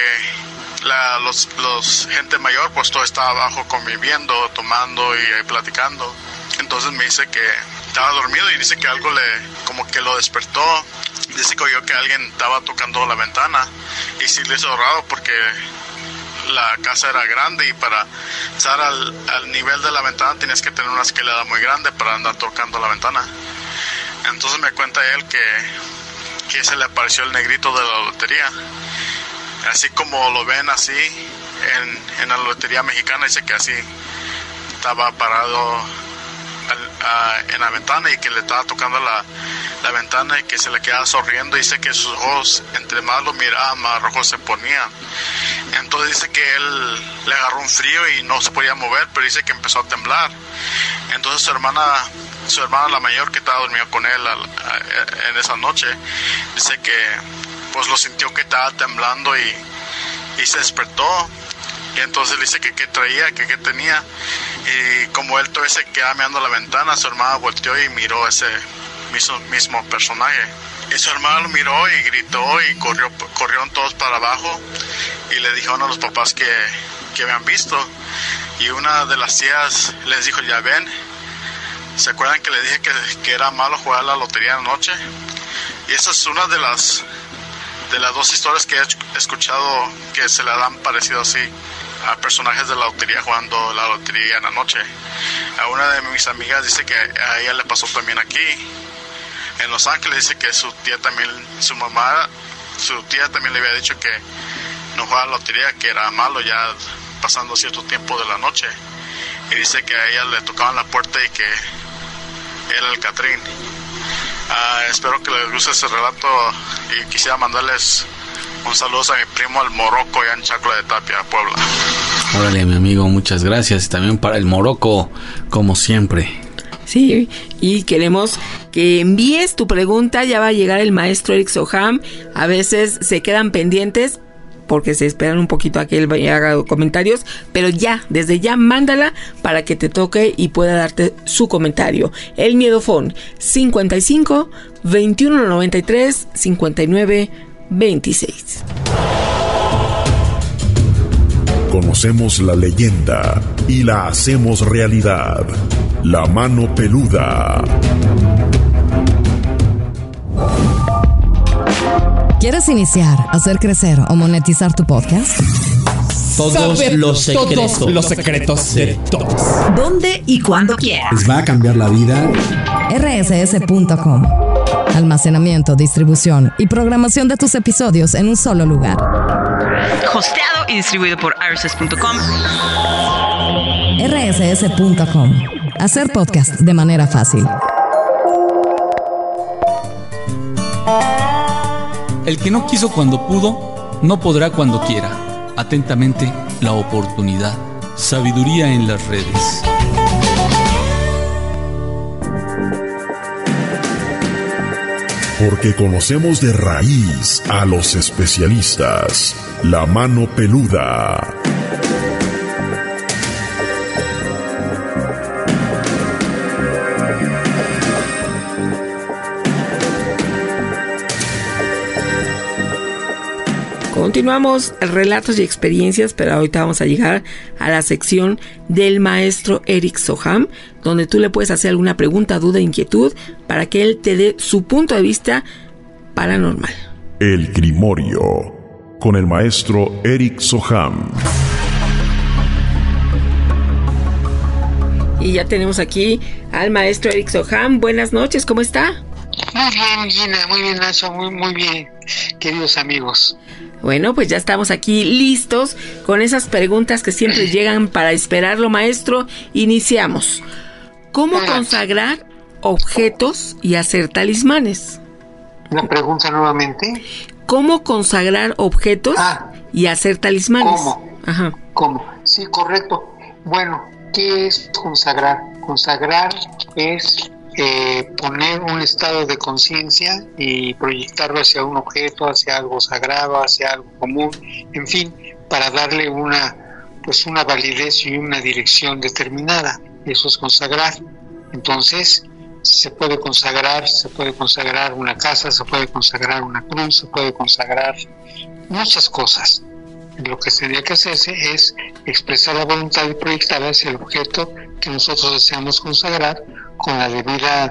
Speaker 1: los gente mayor pues todo estaba abajo conviviendo, tomando y platicando. Entonces me dice que estaba dormido y dice que algo como que lo despertó. Dice que oyó que alguien estaba tocando la ventana y sí le hizo raro porque la casa era grande y para estar al nivel de la ventana tienes que tener una escalera muy grande para andar tocando la ventana. Entonces me cuenta él que se le apareció el negrito de la lotería. Así como lo ven así en la lotería mexicana, dice que así estaba parado en la ventana y que le estaba tocando la ventana y que se le quedaba sonriendo. Dice que sus ojos, entre más lo miraba, más rojos se ponían. Entonces dice que él le agarró un frío y no se podía mover, pero dice que empezó a temblar. Entonces su hermana la mayor, que estaba dormida con él en esa noche, dice que pues lo sintió que estaba temblando y se despertó. Y entonces dice que qué traía, que qué tenía. Y como él todavía se quedaba mirando la ventana, su hermana volteó y miró ese mismo personaje. Y su hermana lo miró y gritó y corrieron todos para abajo y le dijeron a los papás que habían visto. Y una de las tías les dijo, ya ven, ¿se acuerdan que les dije que era malo jugar la lotería en la noche? Y esa es una de las 2 historias que he escuchado que se le han parecido así a personajes de la lotería jugando la lotería en la noche. A una de mis amigas dice que a ella le pasó también aquí en Los Ángeles. Dice que su tía también le había dicho que no jugaba la lotería, que era malo ya pasando cierto tiempo de la noche. Y dice que a ella le tocaban la puerta y que era el Catrín. Espero que les guste ese relato y quisiera mandarles un saludo a mi primo el Morocco allá en Chacla de Tapia, Puebla.
Speaker 10: Órale, mi amigo, muchas gracias. Y también para el Morocco, como siempre.
Speaker 9: Sí, y queremos que envíes tu pregunta. Ya va a llegar el maestro Eric Soham. A veces se quedan pendientes porque se esperan un poquito a que él haga comentarios, pero ya, desde ya, mándala para que te toque y pueda darte su comentario. El Miedofón 55 21 93 59 26.
Speaker 12: Conocemos la leyenda y la hacemos realidad. La mano peluda.
Speaker 3: ¿Quieres iniciar, hacer crecer o monetizar tu podcast?
Speaker 22: Todos los secretos de todos.
Speaker 3: ¿Dónde y cuándo quieras?
Speaker 22: Les va a cambiar la vida.
Speaker 3: rss.com. Almacenamiento, distribución y programación de tus episodios en un solo lugar.
Speaker 23: Hosteado y distribuido por rss.com.
Speaker 3: rss.com. Hacer podcast de manera fácil.
Speaker 13: El que no quiso cuando pudo, no podrá cuando quiera. Atentamente, la oportunidad. Sabiduría en las redes.
Speaker 12: Porque conocemos de raíz a los especialistas. La mano peluda.
Speaker 9: Continuamos relatos y experiencias, pero ahorita vamos a llegar a la sección del maestro Eric Soham, donde tú le puedes hacer alguna pregunta, duda, inquietud, para que él te dé su punto de vista paranormal.
Speaker 12: El Grimorio, con el maestro Eric Soham.
Speaker 9: Y ya tenemos aquí al maestro Eric Soham. Buenas noches, ¿cómo está?
Speaker 2: Muy bien, Gina, muy bien, Nacho, muy bien, queridos amigos.
Speaker 9: Bueno, pues ya estamos aquí listos con esas preguntas que siempre llegan para esperarlo, maestro. Iniciamos. ¿Cómo consagrar objetos y hacer talismanes?
Speaker 2: La pregunta nuevamente.
Speaker 9: ¿Cómo consagrar objetos y hacer talismanes?
Speaker 2: ¿Cómo?
Speaker 9: Ajá.
Speaker 2: ¿Cómo? Sí, correcto. Bueno, ¿qué es consagrar? Consagrar es poner un estado de conciencia y proyectarlo hacia un objeto, hacia algo sagrado, hacia algo común, en fin, para darle una validez y una dirección determinada. Eso es consagrar. Entonces, se puede consagrar una casa, se puede consagrar una cruz, se puede consagrar muchas cosas. Lo que tendría que hacerse es expresar la voluntad y proyectarla hacia el objeto que nosotros deseamos consagrar con la debida,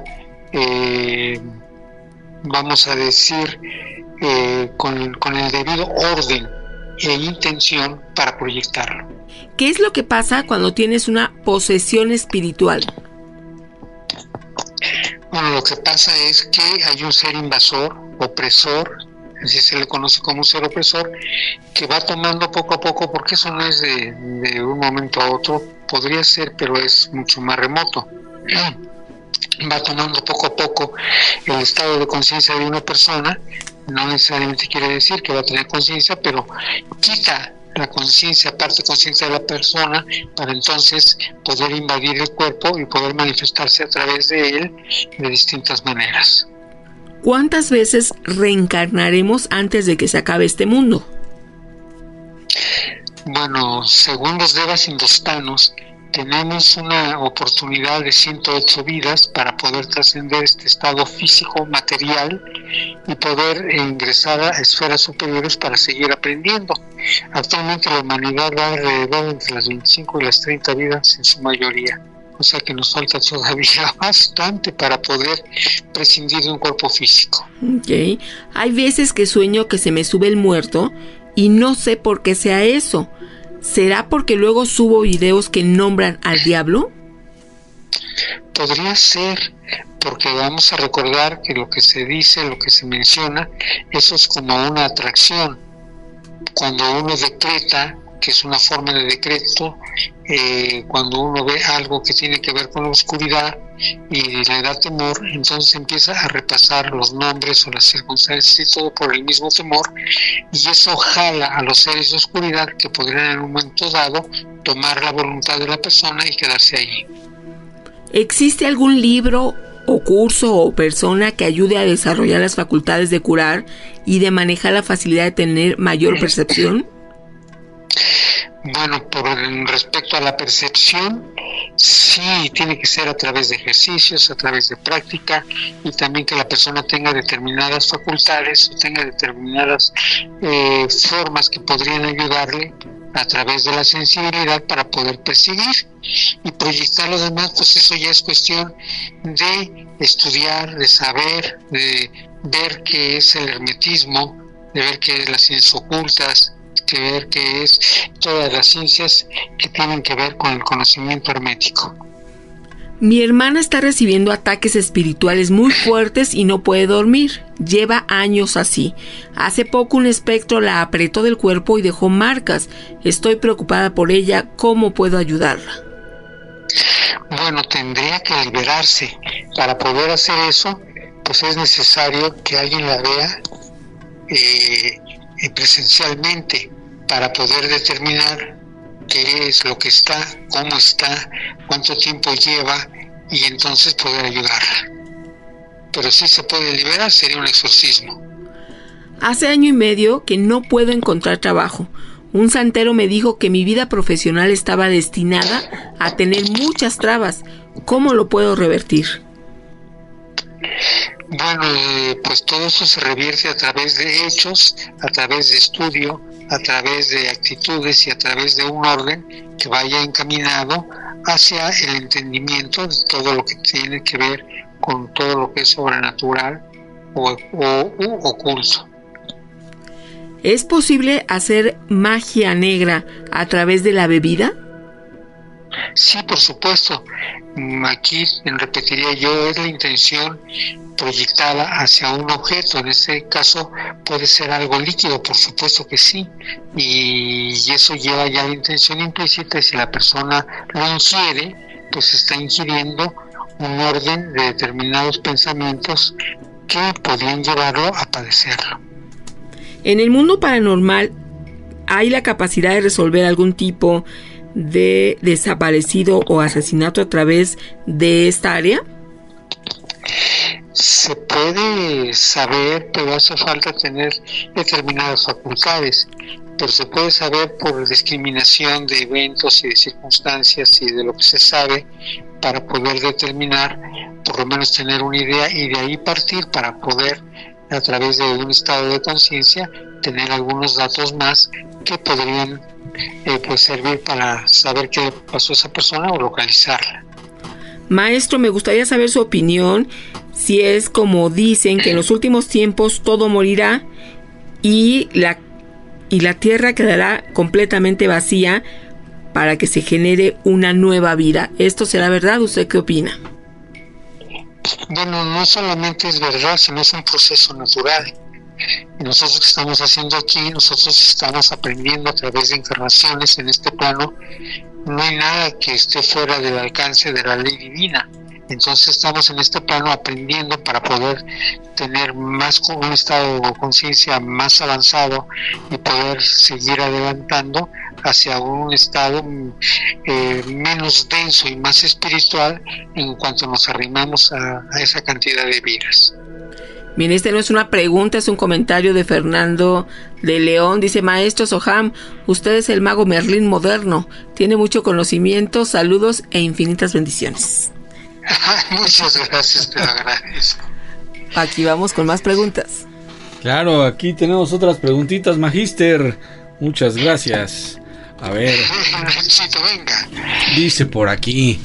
Speaker 2: vamos a decir, con el debido orden e intención para proyectarlo.
Speaker 9: ¿Qué es lo que pasa cuando tienes una posesión espiritual?
Speaker 2: Bueno, lo que pasa es que hay un ser invasor, opresor, así se le conoce como un ser opresor, que va tomando poco a poco, porque eso no es de un momento a otro, podría ser, pero es mucho más remoto. Va tomando poco a poco el estado de conciencia de una persona. No necesariamente quiere decir que va a tener conciencia, pero quita la conciencia, parte conciencia de la persona, para entonces poder invadir el cuerpo y poder manifestarse a través de él de distintas maneras.
Speaker 9: ¿Cuántas veces reencarnaremos antes de que se acabe este mundo?
Speaker 2: Bueno, según los Devas indostanos, tenemos una oportunidad de 108 vidas para poder trascender este estado físico, material, y poder ingresar a esferas superiores para seguir aprendiendo. Actualmente la humanidad va alrededor entre las 25 y las 30 vidas en su mayoría. O sea que nos falta todavía bastante para poder prescindir de un cuerpo físico.
Speaker 9: Okay. Hay veces que sueño que se me sube el muerto y no sé por qué sea eso. ¿Será porque luego subo videos que nombran al diablo?
Speaker 2: Podría ser, porque vamos a recordar que lo que se dice, lo que se menciona, eso es como una atracción. Cuando uno decreta, que es una forma de decreto, cuando uno ve algo que tiene que ver con la oscuridad y le da temor, entonces empieza a repasar los nombres o las circunstancias y todo por el mismo temor, y eso jala a los seres de oscuridad que podrían en un momento dado tomar la voluntad de la persona y quedarse allí.
Speaker 9: ¿Existe algún libro o curso o persona que ayude a desarrollar las facultades de curar y de manejar la facilidad de tener mayor percepción?
Speaker 2: Bueno, respecto a la percepción, sí, tiene que ser a través de ejercicios, a través de práctica, y también que la persona tenga determinadas facultades o tenga determinadas formas que podrían ayudarle a través de la sensibilidad para poder percibir y proyectar lo demás. Pues eso ya es cuestión de estudiar, de saber, de ver qué es el hermetismo, de ver qué es las ciencias ocultas, que ver qué es todas las ciencias que tienen que ver con el conocimiento hermético.
Speaker 9: Mi hermana está recibiendo ataques espirituales muy fuertes y no puede dormir. Lleva años así. Hace poco un espectro la apretó del cuerpo y dejó marcas. Estoy preocupada por ella. ¿Cómo puedo ayudarla?
Speaker 2: Bueno, tendría que liberarse. Para poder hacer eso, pues es necesario que alguien la vea presencialmente, para poder determinar qué es lo que está, cómo está, cuánto tiempo lleva, y entonces poder ayudarla. Pero sí se puede liberar, sería un exorcismo.
Speaker 9: Hace 1.5 años que no puedo encontrar trabajo. Un santero me dijo que mi vida profesional estaba destinada a tener muchas trabas. ¿Cómo lo puedo revertir?
Speaker 2: Bueno, pues todo eso se revierte a través de hechos, a través de estudio, a través de actitudes y a través de un orden que vaya encaminado hacia el entendimiento de todo lo que tiene que ver con todo lo que es sobrenatural o oculto.
Speaker 9: ¿Es posible hacer magia negra a través de la bebida?
Speaker 2: Sí, por supuesto. Aquí repetiría yo, es la intención proyectada hacia un objeto. En este caso puede ser algo líquido, por supuesto que sí, y eso lleva ya la intención implícita, y si la persona lo ingiere, pues está ingiriendo un orden de determinados pensamientos que podrían llevarlo a padecerlo.
Speaker 9: En el mundo paranormal, ¿hay la capacidad de resolver algún tipo de desaparecido o asesinato a través de esta área?
Speaker 2: Se puede saber, pero hace falta tener determinadas facultades, pero se puede saber por discriminación de eventos y de circunstancias y de lo que se sabe, para poder determinar, por lo menos tener una idea, y de ahí partir para poder, a través de un estado de conciencia, tener algunos datos más que podrían pues servir para saber qué le pasó a esa persona o localizarla.
Speaker 9: Maestro, me gustaría saber su opinión, si es como dicen que en los últimos tiempos todo morirá y la tierra quedará completamente vacía para que se genere una nueva vida. ¿Esto será verdad? ¿Usted qué opina?
Speaker 2: Bueno, no solamente es verdad, sino es un proceso natural. Y nosotros que estamos haciendo aquí, nosotros estamos aprendiendo a través de encarnaciones en este plano. No hay nada que esté fuera del alcance de la ley divina. Entonces estamos en este plano aprendiendo para poder tener más un estado de conciencia más avanzado y poder seguir adelantando hacia un estado menos denso y más espiritual en cuanto nos arrimamos a esa cantidad de vidas.
Speaker 9: Bien, este no es una pregunta, es un comentario de Fernando de León. Dice: Maestro Soham, usted es el mago Merlín moderno, tiene mucho conocimiento, saludos e infinitas bendiciones.
Speaker 2: Muchas gracias, te lo agradezco.
Speaker 9: Aquí vamos con más preguntas.
Speaker 10: Claro, aquí tenemos otras preguntitas, Magíster. Muchas gracias. A ver.
Speaker 2: Venga.
Speaker 10: Dice por aquí.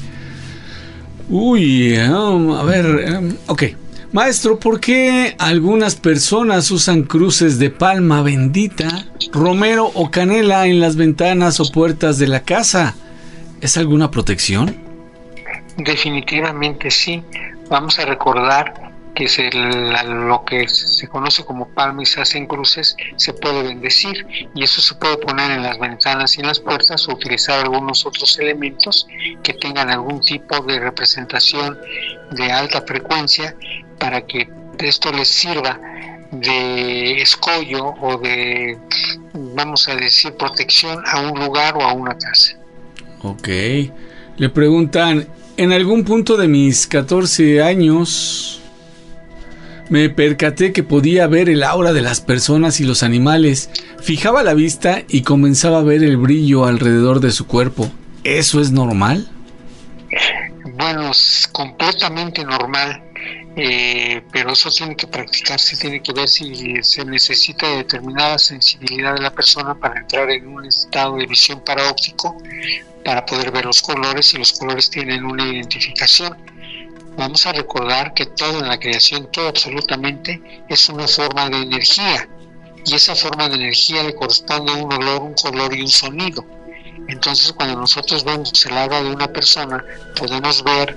Speaker 10: A ver, ok. Maestro, ¿por qué algunas personas usan cruces de palma bendita, romero o canela en las ventanas o puertas de la casa? ¿Es alguna protección?
Speaker 2: Definitivamente sí. Vamos a recordar que lo que se conoce como palma y se hacen cruces se puede bendecir, y eso se puede poner en las ventanas y en las puertas, o utilizar algunos otros elementos que tengan algún tipo de representación de alta frecuencia para que esto les sirva de escollo o de, vamos a decir, protección a un lugar o a una casa.
Speaker 10: Ok. Le preguntan: en algún punto de mis 14 años me percaté que podía ver el aura de las personas y los animales. Fijaba la vista y comenzaba a ver el brillo alrededor de su cuerpo. ¿Eso es normal?
Speaker 2: Bueno, es completamente normal, pero eso tiene que practicarse, tiene que ver si se necesita determinada sensibilidad de la persona para entrar en un estado de visión paraóptico, para poder ver los colores, y los colores tienen una identificación. Vamos a recordar que todo en la creación, todo absolutamente, es una forma de energía, y esa forma de energía le corresponde a un olor, un color y un sonido. Entonces, cuando nosotros vemos el aura de una persona, podemos ver,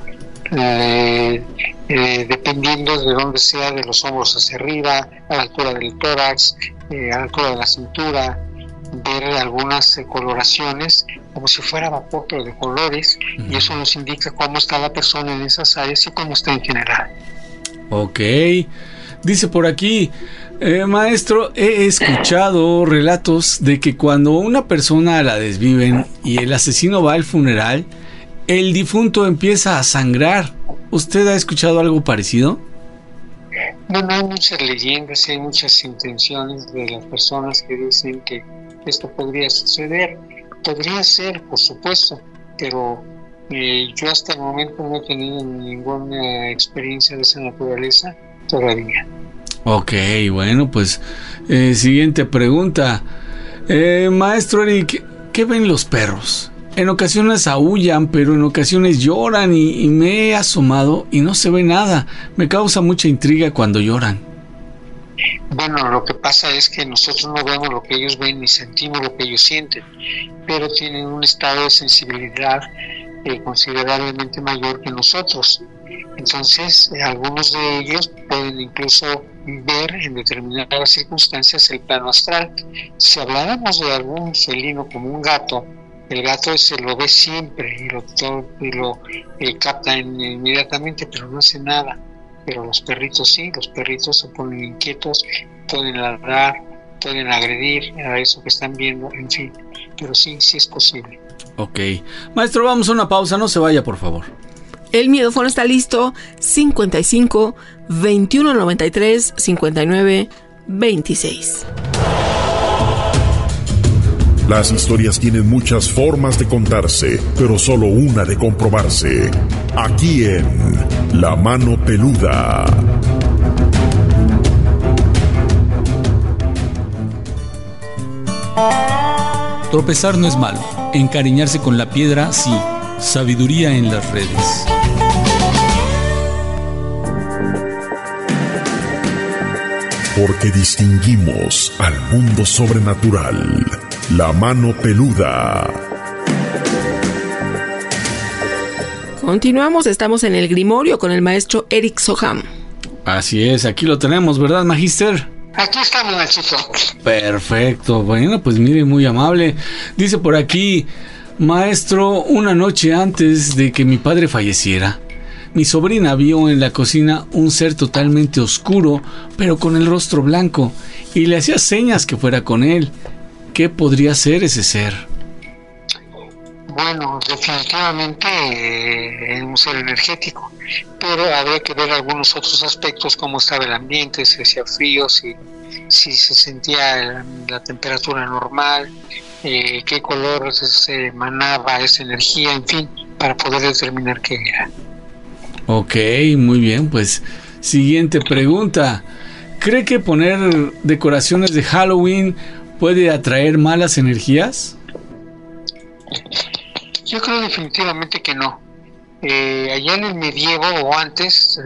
Speaker 2: dependiendo de dónde sea, de los hombros hacia arriba, a la altura del tórax, a la altura de la cintura, ver algunas coloraciones como si fuera vapor, pero de colores, y eso nos indica cómo está la persona en esas áreas y cómo está en general.
Speaker 10: Ok. Dice por aquí: maestro, he escuchado relatos de que cuando una persona la desviven y el asesino va al funeral, el difunto empieza a sangrar. ¿Usted ha escuchado algo parecido?
Speaker 2: Bueno, hay muchas leyendas y hay muchas intenciones de las personas que dicen que esto podría suceder. Podría ser, por supuesto, pero yo hasta el momento no he tenido ninguna experiencia de esa naturaleza, todavía.
Speaker 10: Ok, bueno, pues siguiente pregunta. Maestro Eric, ¿qué ven los perros? En ocasiones aúllan, pero en ocasiones lloran y me he asomado y no se ve nada. Me causa mucha intriga cuando lloran.
Speaker 2: Bueno, lo que pasa es que nosotros no vemos lo que ellos ven ni sentimos lo que ellos sienten, pero tienen un estado de sensibilidad considerablemente mayor que nosotros. Entonces, algunos de ellos pueden incluso ver en determinadas circunstancias el plano astral. Si habláramos de algún felino como un gato, el gato se lo ve siempre y lo capta inmediatamente, pero no hace nada. Pero los perritos sí, los perritos se ponen inquietos, pueden ladrar, pueden agredir a eso que están viendo, en fin, pero sí es posible.
Speaker 10: Ok, maestro, vamos a una pausa, no se vaya, por favor.
Speaker 9: El miedofono está listo, 55 21 93 59 26.
Speaker 12: Las historias tienen muchas formas de contarse, pero solo una de comprobarse. Aquí en La Mano Peluda.
Speaker 13: Tropezar no es malo, encariñarse con la piedra sí. Sabiduría en las redes.
Speaker 12: Porque distinguimos al mundo sobrenatural. La Mano Peluda.
Speaker 9: Continuamos, estamos en el Grimorio con el maestro Eric Soham.
Speaker 10: Así es, aquí lo tenemos, ¿verdad, Magister?
Speaker 2: Aquí estamos, Nachito.
Speaker 10: Perfecto, bueno, pues mire, muy amable. Dice por aquí, maestro, una noche antes de que mi padre falleciera, mi sobrina vio en la cocina un ser totalmente oscuro, pero con el rostro blanco, y le hacía señas que fuera con él. ¿Qué podría ser ese ser?
Speaker 2: Bueno, definitivamente un ser energético, pero habría que ver algunos otros aspectos, cómo estaba el ambiente, si hacía frío, si se sentía la temperatura normal, qué color se emanaba esa energía, en fin, para poder determinar qué era.
Speaker 10: Ok, muy bien, pues siguiente pregunta. ¿Cree que poner decoraciones de Halloween puede atraer malas energías?
Speaker 2: Yo creo definitivamente que no. Allá en el medievo o antes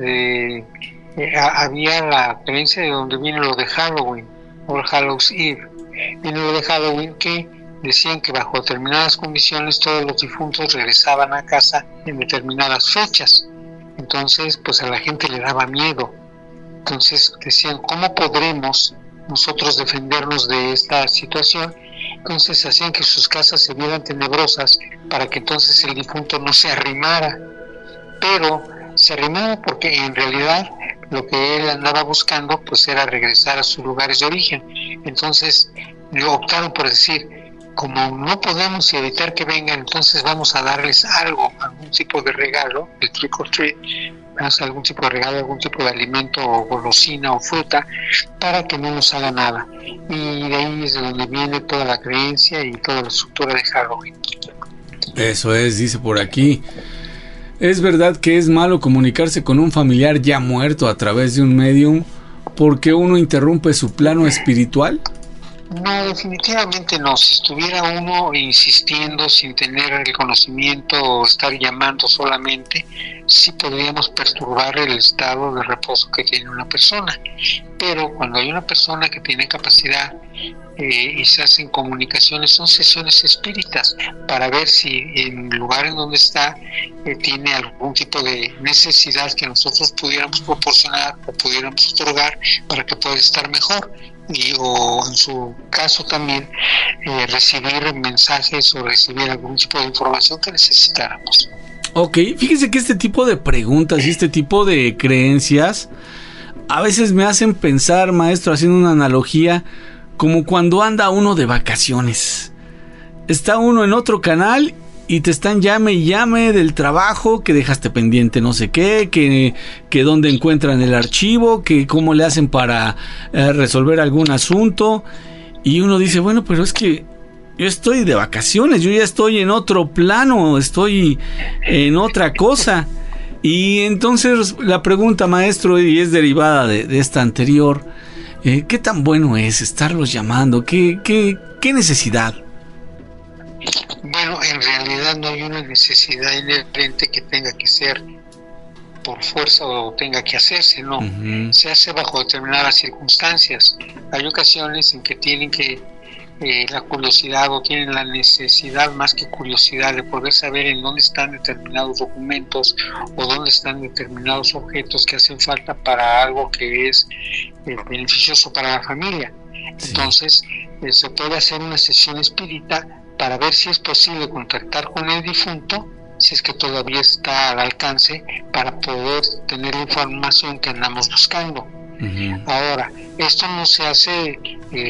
Speaker 2: había la creencia de donde viene lo de Halloween o el Hallows Eve. Viene lo de Halloween que decían que bajo determinadas condiciones todos los difuntos regresaban a casa en determinadas fechas. Entonces, pues a la gente le daba miedo. Entonces decían, ¿cómo podremos nosotros defendernos de esta situación? Entonces hacían que sus casas se vieran tenebrosas para que entonces el difunto no se arrimara. Pero se arrimaba porque en realidad lo que él andaba buscando pues era regresar a sus lugares de origen. Entonces optaron por decir, como no podemos evitar que vengan, entonces vamos a darles algo, algún tipo de regalo, el trick or treat, vamos a algún tipo de regalo, algún tipo de alimento o golosina o fruta, para que no nos haga nada. Y de ahí es de donde viene toda la creencia y toda la estructura de Halloween.
Speaker 10: Eso es, dice por aquí. ¿Es verdad que es malo comunicarse con un familiar ya muerto a través de un medium porque uno interrumpe su plano espiritual?
Speaker 2: No, definitivamente no. Si estuviera uno insistiendo sin tener el conocimiento o estar llamando solamente, sí podríamos perturbar el estado de reposo que tiene una persona. Pero cuando hay una persona que tiene capacidad y se hacen comunicaciones, son sesiones espíritas para ver si en el lugar en donde está tiene algún tipo de necesidad que nosotros pudiéramos proporcionar o pudiéramos otorgar para que pueda estar mejor. O en su caso también recibir mensajes o recibir algún tipo de información que necesitáramos.
Speaker 10: Ok, fíjese que este tipo de preguntas y este tipo de creencias a veces me hacen pensar, maestro, haciendo una analogía, como cuando anda uno de vacaciones. Está uno en otro canal y te están llame y llame del trabajo, que dejaste pendiente no sé qué, que dónde encuentran el archivo, que cómo le hacen para resolver algún asunto. Y uno dice, bueno, pero es que yo estoy de vacaciones, yo ya estoy en otro plano, estoy en otra cosa. Y entonces la pregunta, maestro, y es derivada de esta anterior, ¿qué tan bueno es estarlos llamando? ¿Qué necesidad?
Speaker 2: Bueno, en realidad no hay una necesidad inherente que tenga que ser por fuerza o tenga que hacerse, no. Se hace bajo determinadas circunstancias. Hay ocasiones en que tienen que la curiosidad o tienen la necesidad más que curiosidad de poder saber en dónde están determinados documentos o dónde están determinados objetos que hacen falta para algo que es beneficioso para la familia. Sí. Entonces se puede hacer una sesión espírita para ver si es posible contactar con el difunto, si es que todavía está al alcance, para poder tener la información que andamos buscando. Ahora, esto no se hace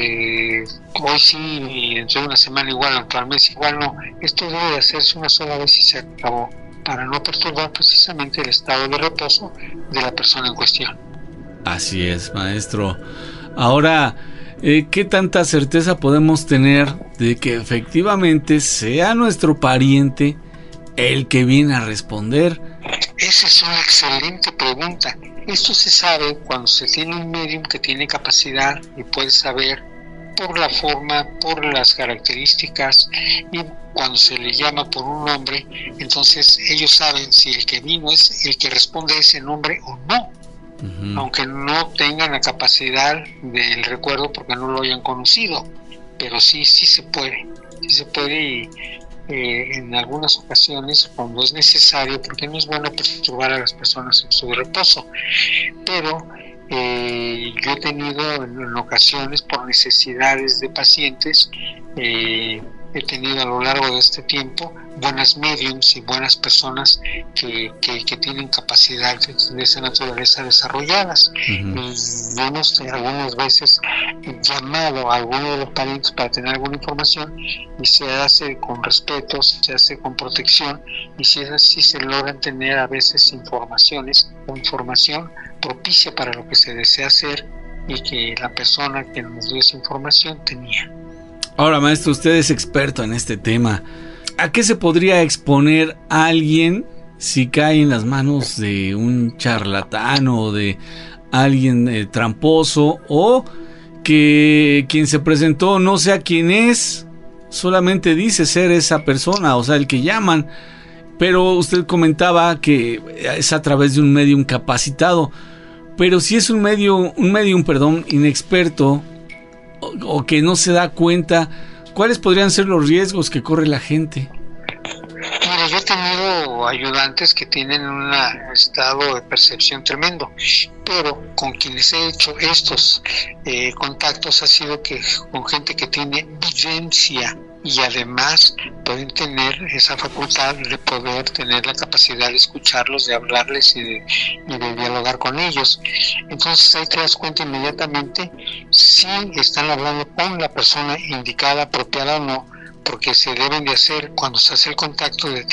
Speaker 2: hoy sí y dentro de una semana igual, dentro del mes igual, no. Esto debe de hacerse una sola vez y se acabó, para no perturbar precisamente el estado de reposo de la persona en cuestión.
Speaker 10: Así es, maestro. Ahora, ¿qué tanta certeza podemos tener de que efectivamente sea nuestro pariente el que viene a responder?
Speaker 2: Esa es una excelente pregunta. Esto se sabe cuando se tiene un medium que tiene capacidad y puede saber por la forma, por las características, y cuando se le llama por un nombre, entonces ellos saben si el que vino es el que responde a ese nombre o no. Aunque no tengan la capacidad del recuerdo porque no lo hayan conocido, pero sí se puede y en algunas ocasiones cuando es necesario, porque no es bueno perturbar a las personas en su reposo, pero yo he tenido en ocasiones por necesidades de pacientes, he tenido a lo largo de este tiempo buenas mediums y buenas personas que tienen capacidad de esa naturaleza desarrolladas. Y hemos algunas veces llamado a alguno de los parientes para tener alguna información y se hace con respeto, se hace con protección, y si es así se logran tener a veces información propicia para lo que se desea hacer y que la persona que nos dio esa información tenía.
Speaker 10: Ahora, maestro, usted es experto en este tema. ¿A qué se podría exponer a alguien si cae en las manos de un charlatán o de alguien tramposo, o que quien se presentó no sea quien es, solamente dice ser esa persona, o sea, el que llaman? Pero usted comentaba que es a través de un medium capacitado. Pero si es un medium, inexperto o que no se da cuenta, ¿cuáles podrían ser los riesgos que corre la gente?
Speaker 2: Mira, yo he tenido ayudantes que tienen un estado de percepción tremendo, pero con quienes he hecho estos contactos ha sido que con gente que tiene vivencia y además pueden tener esa facultad de poder tener la capacidad de escucharlos, de hablarles y de dialogar con ellos. Entonces ahí te das cuenta inmediatamente si están hablando con la persona indicada, apropiada o no, porque se deben de hacer cuando se hace el contacto de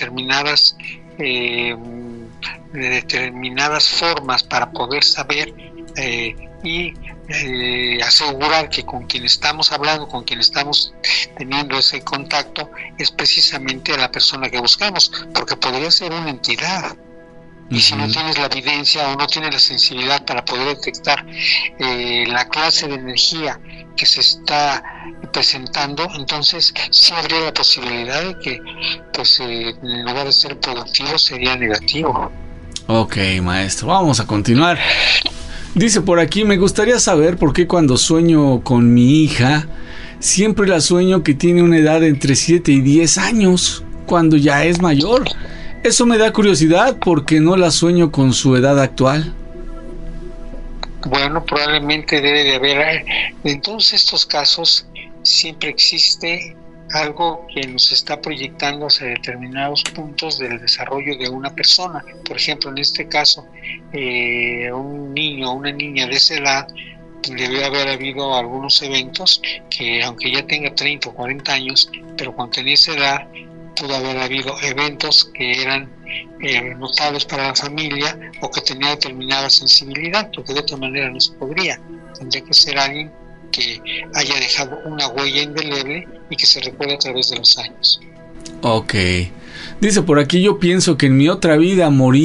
Speaker 2: determinadas formas para poder saber y asegurar que con quien estamos hablando, con quien estamos teniendo ese contacto, es precisamente la persona que buscamos, porque podría ser una entidad. Y si no tienes la evidencia o no tienes la sensibilidad para poder detectar la clase de energía que se está presentando, entonces sí habría la posibilidad de que pues en lugar de ser productivo sería negativo.
Speaker 10: Ok, maestro, vamos a continuar. Dice por aquí: me gustaría saber por qué cuando sueño con mi hija siempre la sueño que tiene una edad entre 7 y 10 años cuando ya es mayor. Eso me da curiosidad porque no la sueño con su edad actual.
Speaker 2: Bueno, probablemente debe de haber, en todos estos casos siempre existe algo que nos está proyectando hacia determinados puntos del desarrollo de una persona. Por ejemplo, en este caso, un niño o una niña de esa edad debe haber habido algunos eventos que, aunque ya tenga 30 o 40 años, pero cuando tenía esa edad, pudo haber habido eventos que eran notables para la familia o que tenía determinada sensibilidad, porque de otra manera no se podría. Tendría que ser alguien que haya dejado una huella indeleble y que se recuerde a través de los años.
Speaker 10: Ok. Dice por aquí: yo pienso que en mi otra vida morí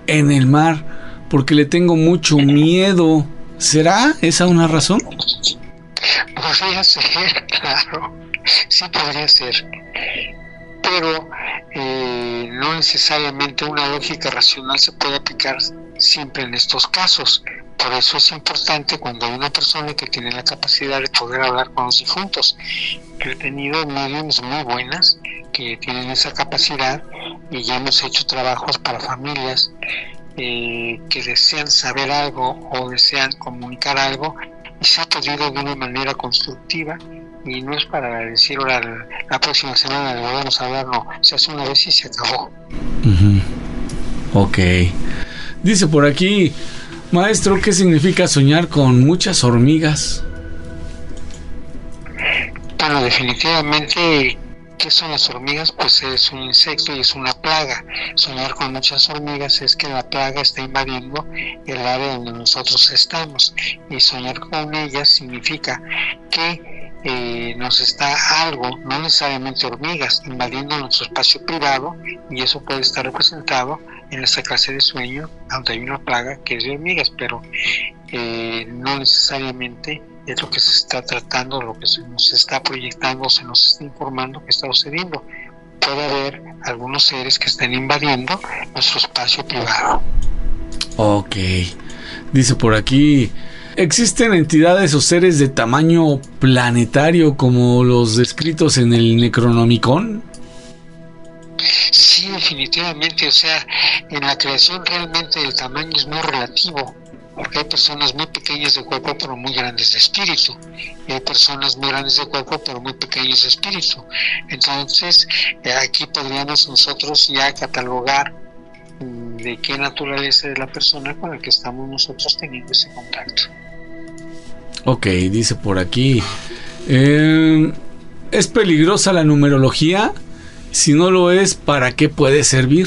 Speaker 10: en el mar porque le tengo mucho miedo. ¿Será esa una razón?
Speaker 2: Podría ser, claro, sí podría ser, pero no necesariamente una lógica racional se puede aplicar siempre en estos casos. Por eso es importante cuando hay una persona que tiene la capacidad de poder hablar con los difuntos. Yo he tenido mediums muy buenas que tienen esa capacidad y ya hemos hecho trabajos para familias que desean saber algo o desean comunicar algo y se ha podido de una manera constructiva, y no es para decir ahora la próxima semana le volvemos a hablar, no, se hace una vez y se acabó.
Speaker 10: Ok. Dice por aquí, maestro, ¿qué significa soñar con muchas hormigas?
Speaker 2: Bueno, definitivamente, ¿qué son las hormigas? Pues es un insecto y es una plaga. Soñar con muchas hormigas es que la plaga está invadiendo el área donde nosotros estamos, y soñar con ellas significa que nos está algo, no necesariamente hormigas, invadiendo nuestro espacio privado, y eso puede estar representado en esa clase de sueño, aunque hay una plaga que es de hormigas, pero no necesariamente es lo que se está tratando, lo que se nos está proyectando, se nos está informando que está sucediendo. Puede haber algunos seres que estén invadiendo nuestro espacio privado.
Speaker 10: Ok. Dice por aquí, ¿existen entidades o seres de tamaño planetario como los descritos en el Necronomicon?
Speaker 2: Sí, definitivamente. O sea, en la creación realmente el tamaño es muy relativo, porque hay personas muy pequeñas de cuerpo pero muy grandes de espíritu, y hay personas muy grandes de cuerpo pero muy pequeños de espíritu. Entonces aquí podríamos nosotros ya catalogar de qué naturaleza es la persona con la que estamos nosotros teniendo ese contacto.
Speaker 10: Ok, dice por aquí, ¿es peligrosa la numerología? Si no lo es, ¿para qué puede servir?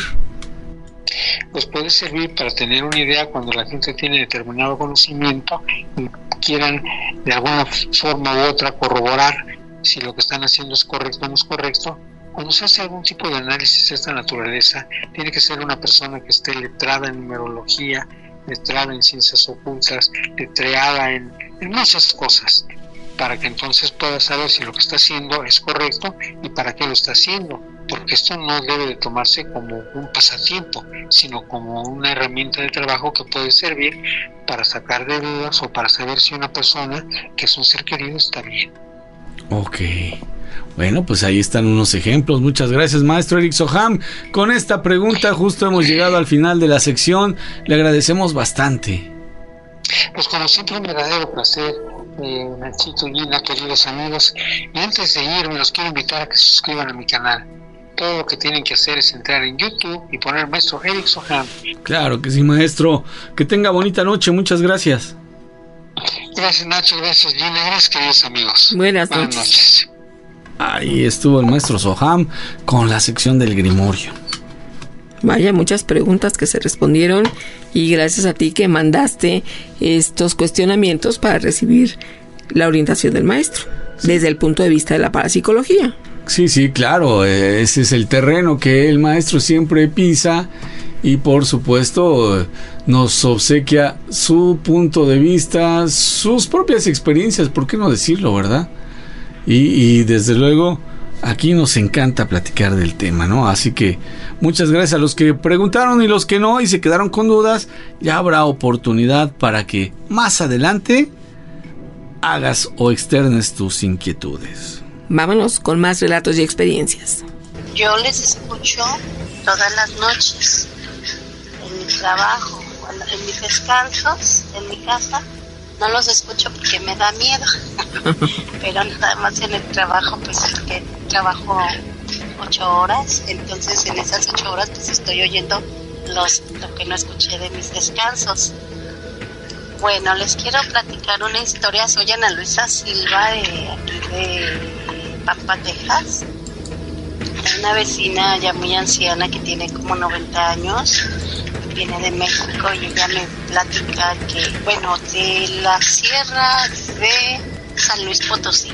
Speaker 2: Pues puede servir para tener una idea cuando la gente tiene determinado conocimiento y quieran de alguna forma u otra corroborar si lo que están haciendo es correcto o no es correcto. Cuando se hace algún tipo de análisis de esta naturaleza, tiene que ser una persona que esté letrada en numerología, letrada en ciencias ocultas, letrada en muchas cosas, para que entonces pueda saber si lo que está haciendo es correcto y para qué lo está haciendo, porque esto no debe de tomarse como un pasatiempo, sino como una herramienta de trabajo que puede servir para sacar de dudas o para saber si una persona que es un ser querido está bien.
Speaker 10: Ok. Bueno, pues ahí están unos ejemplos. Muchas gracias, maestro Eric Soham. Con esta pregunta justo hemos llegado al final de la sección. Le agradecemos bastante.
Speaker 2: Pues como siempre, un verdadero placer, Nachito y Gina, queridos amigos. Y antes de irme, los quiero invitar a que se suscriban a mi canal. Todo lo que tienen que hacer es entrar en YouTube y poner maestro Eric Soham.
Speaker 10: Claro que sí, maestro. Que tenga bonita noche. Muchas gracias.
Speaker 2: Gracias, Nacho. Gracias, Gina. Gracias, queridos amigos.
Speaker 9: Buenas noches.
Speaker 10: Ahí estuvo el maestro Soham con la sección del Grimorio.
Speaker 9: Vaya, muchas preguntas que se respondieron, y gracias a ti que mandaste estos cuestionamientos para recibir la orientación del maestro, desde el punto de vista de la parapsicología.
Speaker 10: Sí, claro, ese es el terreno que el maestro siempre pisa, y por supuesto nos obsequia su punto de vista, sus propias experiencias, ¿por qué no decirlo, verdad? Y desde luego aquí nos encanta platicar del tema, ¿no? Así que muchas gracias a los que preguntaron y los que no y se quedaron con dudas. Ya habrá oportunidad para que más adelante hagas o externes tus inquietudes.
Speaker 9: Vámonos con más relatos y experiencias.
Speaker 21: Yo les escucho todas las noches en mi trabajo, en mis descansos, en mi casa. No los escucho porque me da miedo, pero nada más en el trabajo, pues porque trabajo 8 horas, entonces en esas 8 horas pues estoy oyendo lo que no escuché de mis descansos. Bueno, les quiero platicar una historia. Soy Ana Luisa Silva de Pampa, Texas. Una vecina ya muy anciana que tiene como 90 años, viene de México, y ella me platica que, bueno, de la sierra de San Luis Potosí.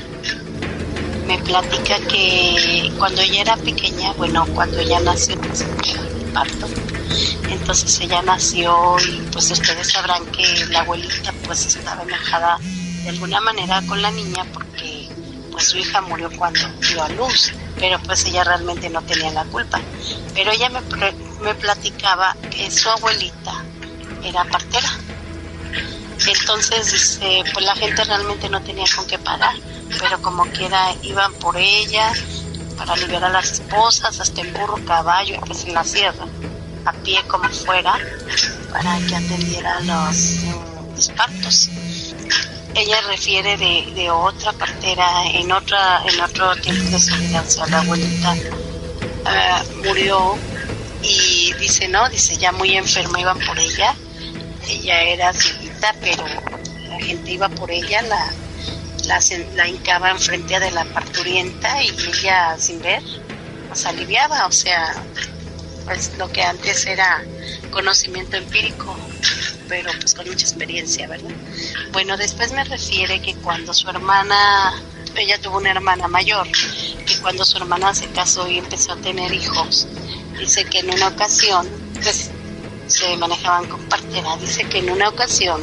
Speaker 21: Me platica que cuando ella era pequeña, bueno, cuando ella nació, de parto, Entonces ella nació y pues ustedes sabrán que la abuelita pues estaba enojada de alguna manera con la niña porque pues su hija murió cuando dio a luz, pero pues ella realmente no tenía la culpa. Pero ella me platicaba que su abuelita era partera. Entonces dice, pues la gente realmente no tenía con qué pagar, pero como quiera iban por ella para liberar a las esposas, hasta en burro, caballo, pues en la sierra, a pie como fuera, para que atendiera los partos. Ella refiere de otra partera en otro tiempo de su vida, o sea, la abuelita murió y dice ya muy enferma iban por ella. Ella era cieguita, pero la gente iba por ella, la hincaba enfrente de la parturienta y ella sin ver, pues aliviaba, o sea, pues lo que antes era conocimiento empírico, pero pues con mucha experiencia, ¿verdad? Bueno, después me refiere que cuando su hermana, ella tuvo una hermana mayor, que cuando su hermana se casó y empezó a tener hijos, dice que en una ocasión, pues se manejaban con partera, dice que en una ocasión,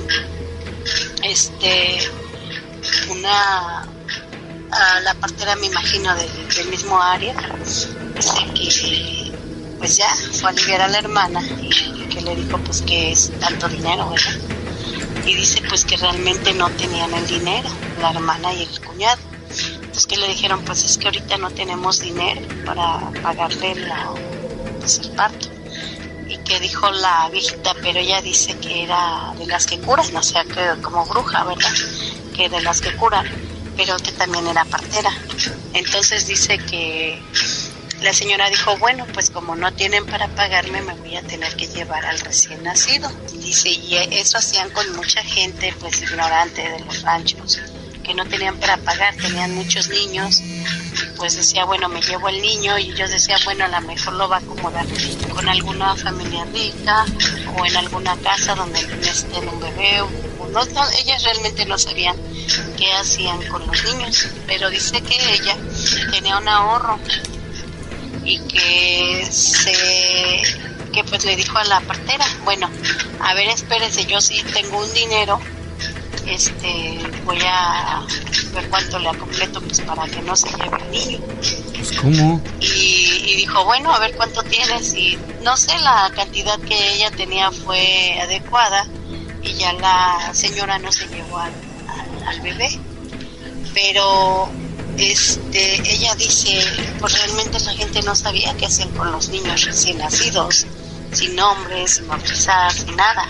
Speaker 21: la partera, me imagino, del mismo área, dice que pues ya fue a aliviar a la hermana y que le dijo pues que es tanto dinero, ¿verdad? Y dice pues que realmente no tenían el dinero, la hermana y el cuñado. Entonces que le dijeron pues es que ahorita no tenemos dinero para pagarle el parto. Y que dijo la viejita, pero ella dice que era de las que curan, o sea, que como bruja, ¿verdad? Que de las que curan, pero que también era partera. Entonces dice que la señora dijo, bueno, pues como no tienen para pagarme, me voy a tener que llevar al recién nacido. Dice, y eso hacían con mucha gente, pues ignorante de los ranchos, que no tenían para pagar, tenían muchos niños. Pues decía, bueno, me llevo el niño, y ellos decían, bueno, a lo mejor lo va a acomodar con alguna familia rica o en alguna casa donde necesiten un bebé. No, ellas realmente no sabían qué hacían con los niños, pero dice que ella tenía un ahorro y que pues le dijo a la partera, bueno, a ver, espérese, yo sí tengo un dinero, voy a ver cuánto le completo pues para que no se lleve el niño.
Speaker 10: Pues ¿cómo?
Speaker 21: Y dijo, bueno, a ver cuánto tienes, y no sé, la cantidad que ella tenía fue adecuada y ya la señora no se llevó al bebé, pero ella dice, pues realmente la gente no sabía qué hacían con los niños recién nacidos, sin nombres, sin bautizar, sin nada.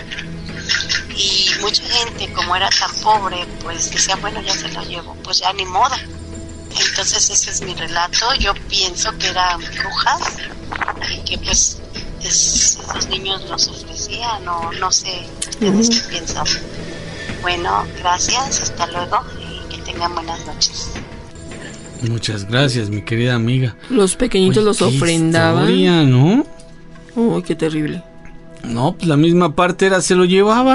Speaker 21: Y mucha gente, como era tan pobre, pues decía, bueno, ya se lo llevo, pues ya ni modo. Entonces ese es mi relato. Yo pienso que eran brujas y que pues esos niños los ofrecían, no sé ustedes qué piensan. Bueno, gracias, hasta luego y que tengan buenas noches.
Speaker 10: Muchas gracias, mi querida amiga.
Speaker 9: Los pequeñitos los ofrendaban.
Speaker 10: Historia, ¿no?
Speaker 9: Uy, qué terrible.
Speaker 10: No, pues la misma partera se lo llevaba.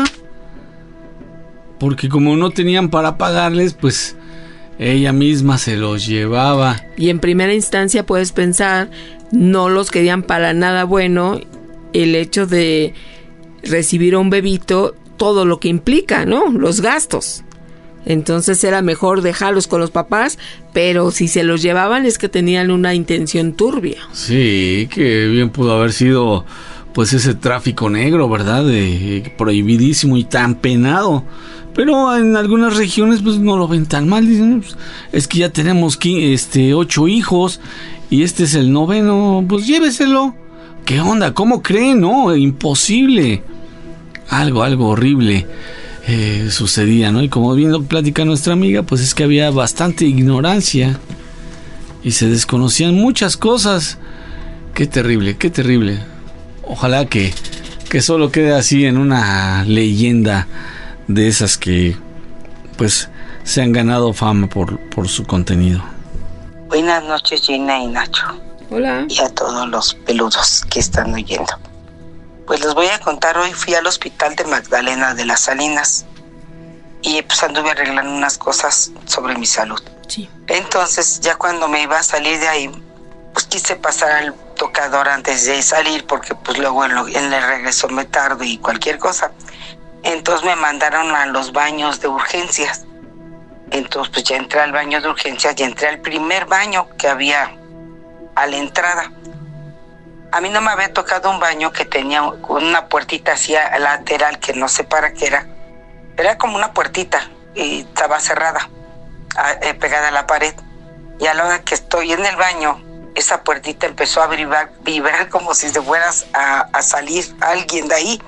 Speaker 10: Porque como no tenían para pagarles, pues ella misma se los llevaba.
Speaker 9: Y en primera instancia puedes pensar, no los querían para nada bueno el hecho de recibir a un bebito, todo lo que implica, ¿no? Los gastos. Entonces era mejor dejarlos con los papás, pero si se los llevaban es que tenían una intención turbia.
Speaker 10: Sí, que bien pudo haber sido pues ese tráfico negro, ¿verdad? Prohibidísimo y tan penado. Pero en algunas regiones pues no lo ven tan mal. Dicen, pues, es que ya tenemos 8 hijos y este es el 9º, pues lléveselo. ¿Qué onda? ¿Cómo creen? No, imposible. Algo horrible sucedía, ¿no? Y como bien lo platica nuestra amiga, pues es que había bastante ignorancia y se desconocían muchas cosas. Qué terrible, qué terrible. Ojalá que solo quede así en una leyenda de esas que pues se han ganado fama por su contenido.
Speaker 4: Buenas noches, Gina y Nacho.
Speaker 9: Hola.
Speaker 4: Y a todos los peludos que están oyendo. Pues les voy a contar, hoy fui al hospital de Magdalena de las Salinas y pues anduve arreglando unas cosas sobre mi salud.
Speaker 9: Sí.
Speaker 4: Entonces ya cuando me iba a salir de ahí, pues quise pasar tocador antes de salir, porque pues luego en el regreso me tardo y cualquier cosa. Entonces me mandaron a los baños de urgencias. Entonces pues ya entré al baño de urgencias y entré al primer baño que había a la entrada. A mí no me había tocado un baño que tenía una puertita así lateral, que no sé para qué era. Era como una puertita y estaba cerrada, pegada a la pared. Y a la hora que estoy en el baño, esa puertita empezó a vibrar como si te fueras a salir alguien de ahí.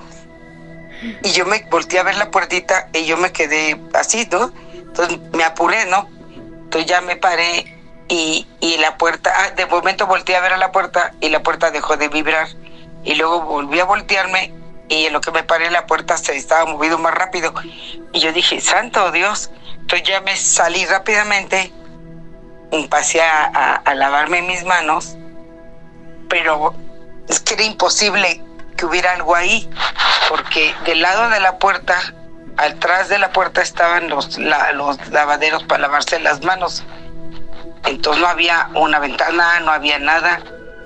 Speaker 4: Y yo me volteé a ver la puertita y yo me quedé así, ¿no? Entonces me apuré, ¿no? Entonces ya me paré y la puerta, de momento volteé a ver a la puerta y la puerta dejó de vibrar. Y luego volví a voltearme y en lo que me paré la puerta se estaba moviendo más rápido. Y yo dije, santo Dios. Entonces ya me salí rápidamente, pasé a lavarme mis manos, pero es que era imposible que hubiera algo ahí, porque del lado de la puerta, atrás de la puerta estaban los lavaderos para lavarse las manos. Entonces no había una ventana, no había nada.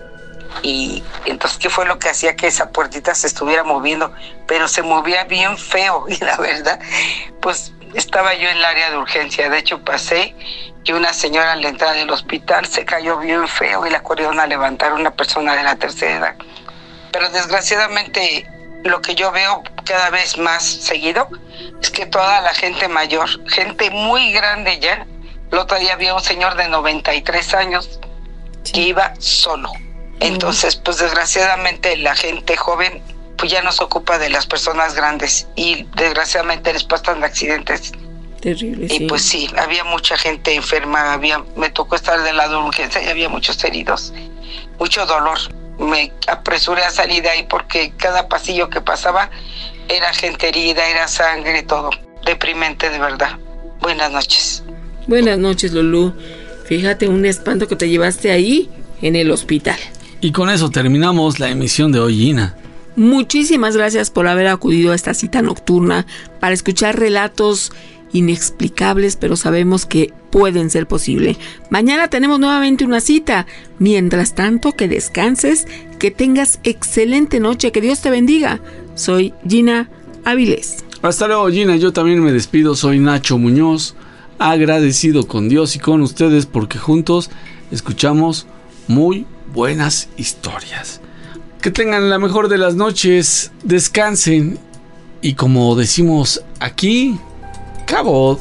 Speaker 4: Y entonces, ¿qué fue lo que hacía que esa puertita se estuviera moviendo? Pero se movía bien feo, y la verdad, pues estaba yo en el área de urgencia. De hecho, pasé y una señora a la entrada del hospital se cayó bien feo y la corrieron a levantar, una persona de la tercera edad. Pero desgraciadamente, lo que yo veo cada vez más seguido es que toda la gente mayor, gente muy grande ya. El otro día había un señor de 93 años que iba solo. Entonces, pues desgraciadamente la gente joven pues ya no se ocupa de las personas grandes y desgraciadamente les pasan accidentes.
Speaker 9: Terrible,
Speaker 4: y pues sí, había mucha gente enferma, me tocó estar del lado de urgencia y había muchos heridos, mucho dolor. Me apresuré a salir de ahí porque cada pasillo que pasaba era gente herida, era sangre, todo. Deprimente, de verdad. Buenas noches.
Speaker 9: Buenas noches, Lulú. Fíjate, un espanto que te llevaste ahí en el hospital.
Speaker 10: Y con eso terminamos la emisión de hoy, Gina.
Speaker 9: Muchísimas gracias por haber acudido a esta cita nocturna para escuchar relatos inexplicables, pero sabemos que pueden ser posible. Mañana tenemos nuevamente una cita. Mientras tanto, que descanses, que tengas excelente noche, que Dios te bendiga. Soy Gina Avilés.
Speaker 10: Hasta luego, Gina. Yo también me despido. Soy Nacho Muñoz, agradecido con Dios y con ustedes porque juntos escuchamos muy buenas historias. Que tengan la mejor de las noches, descansen y, como decimos aquí, cabot.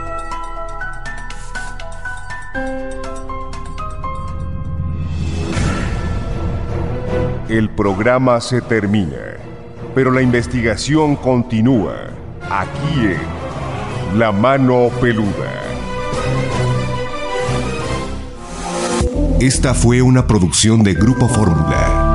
Speaker 5: El programa se termina, pero la investigación continúa aquí en La Mano Peluda.
Speaker 12: Esta fue una producción de Grupo Fórmula.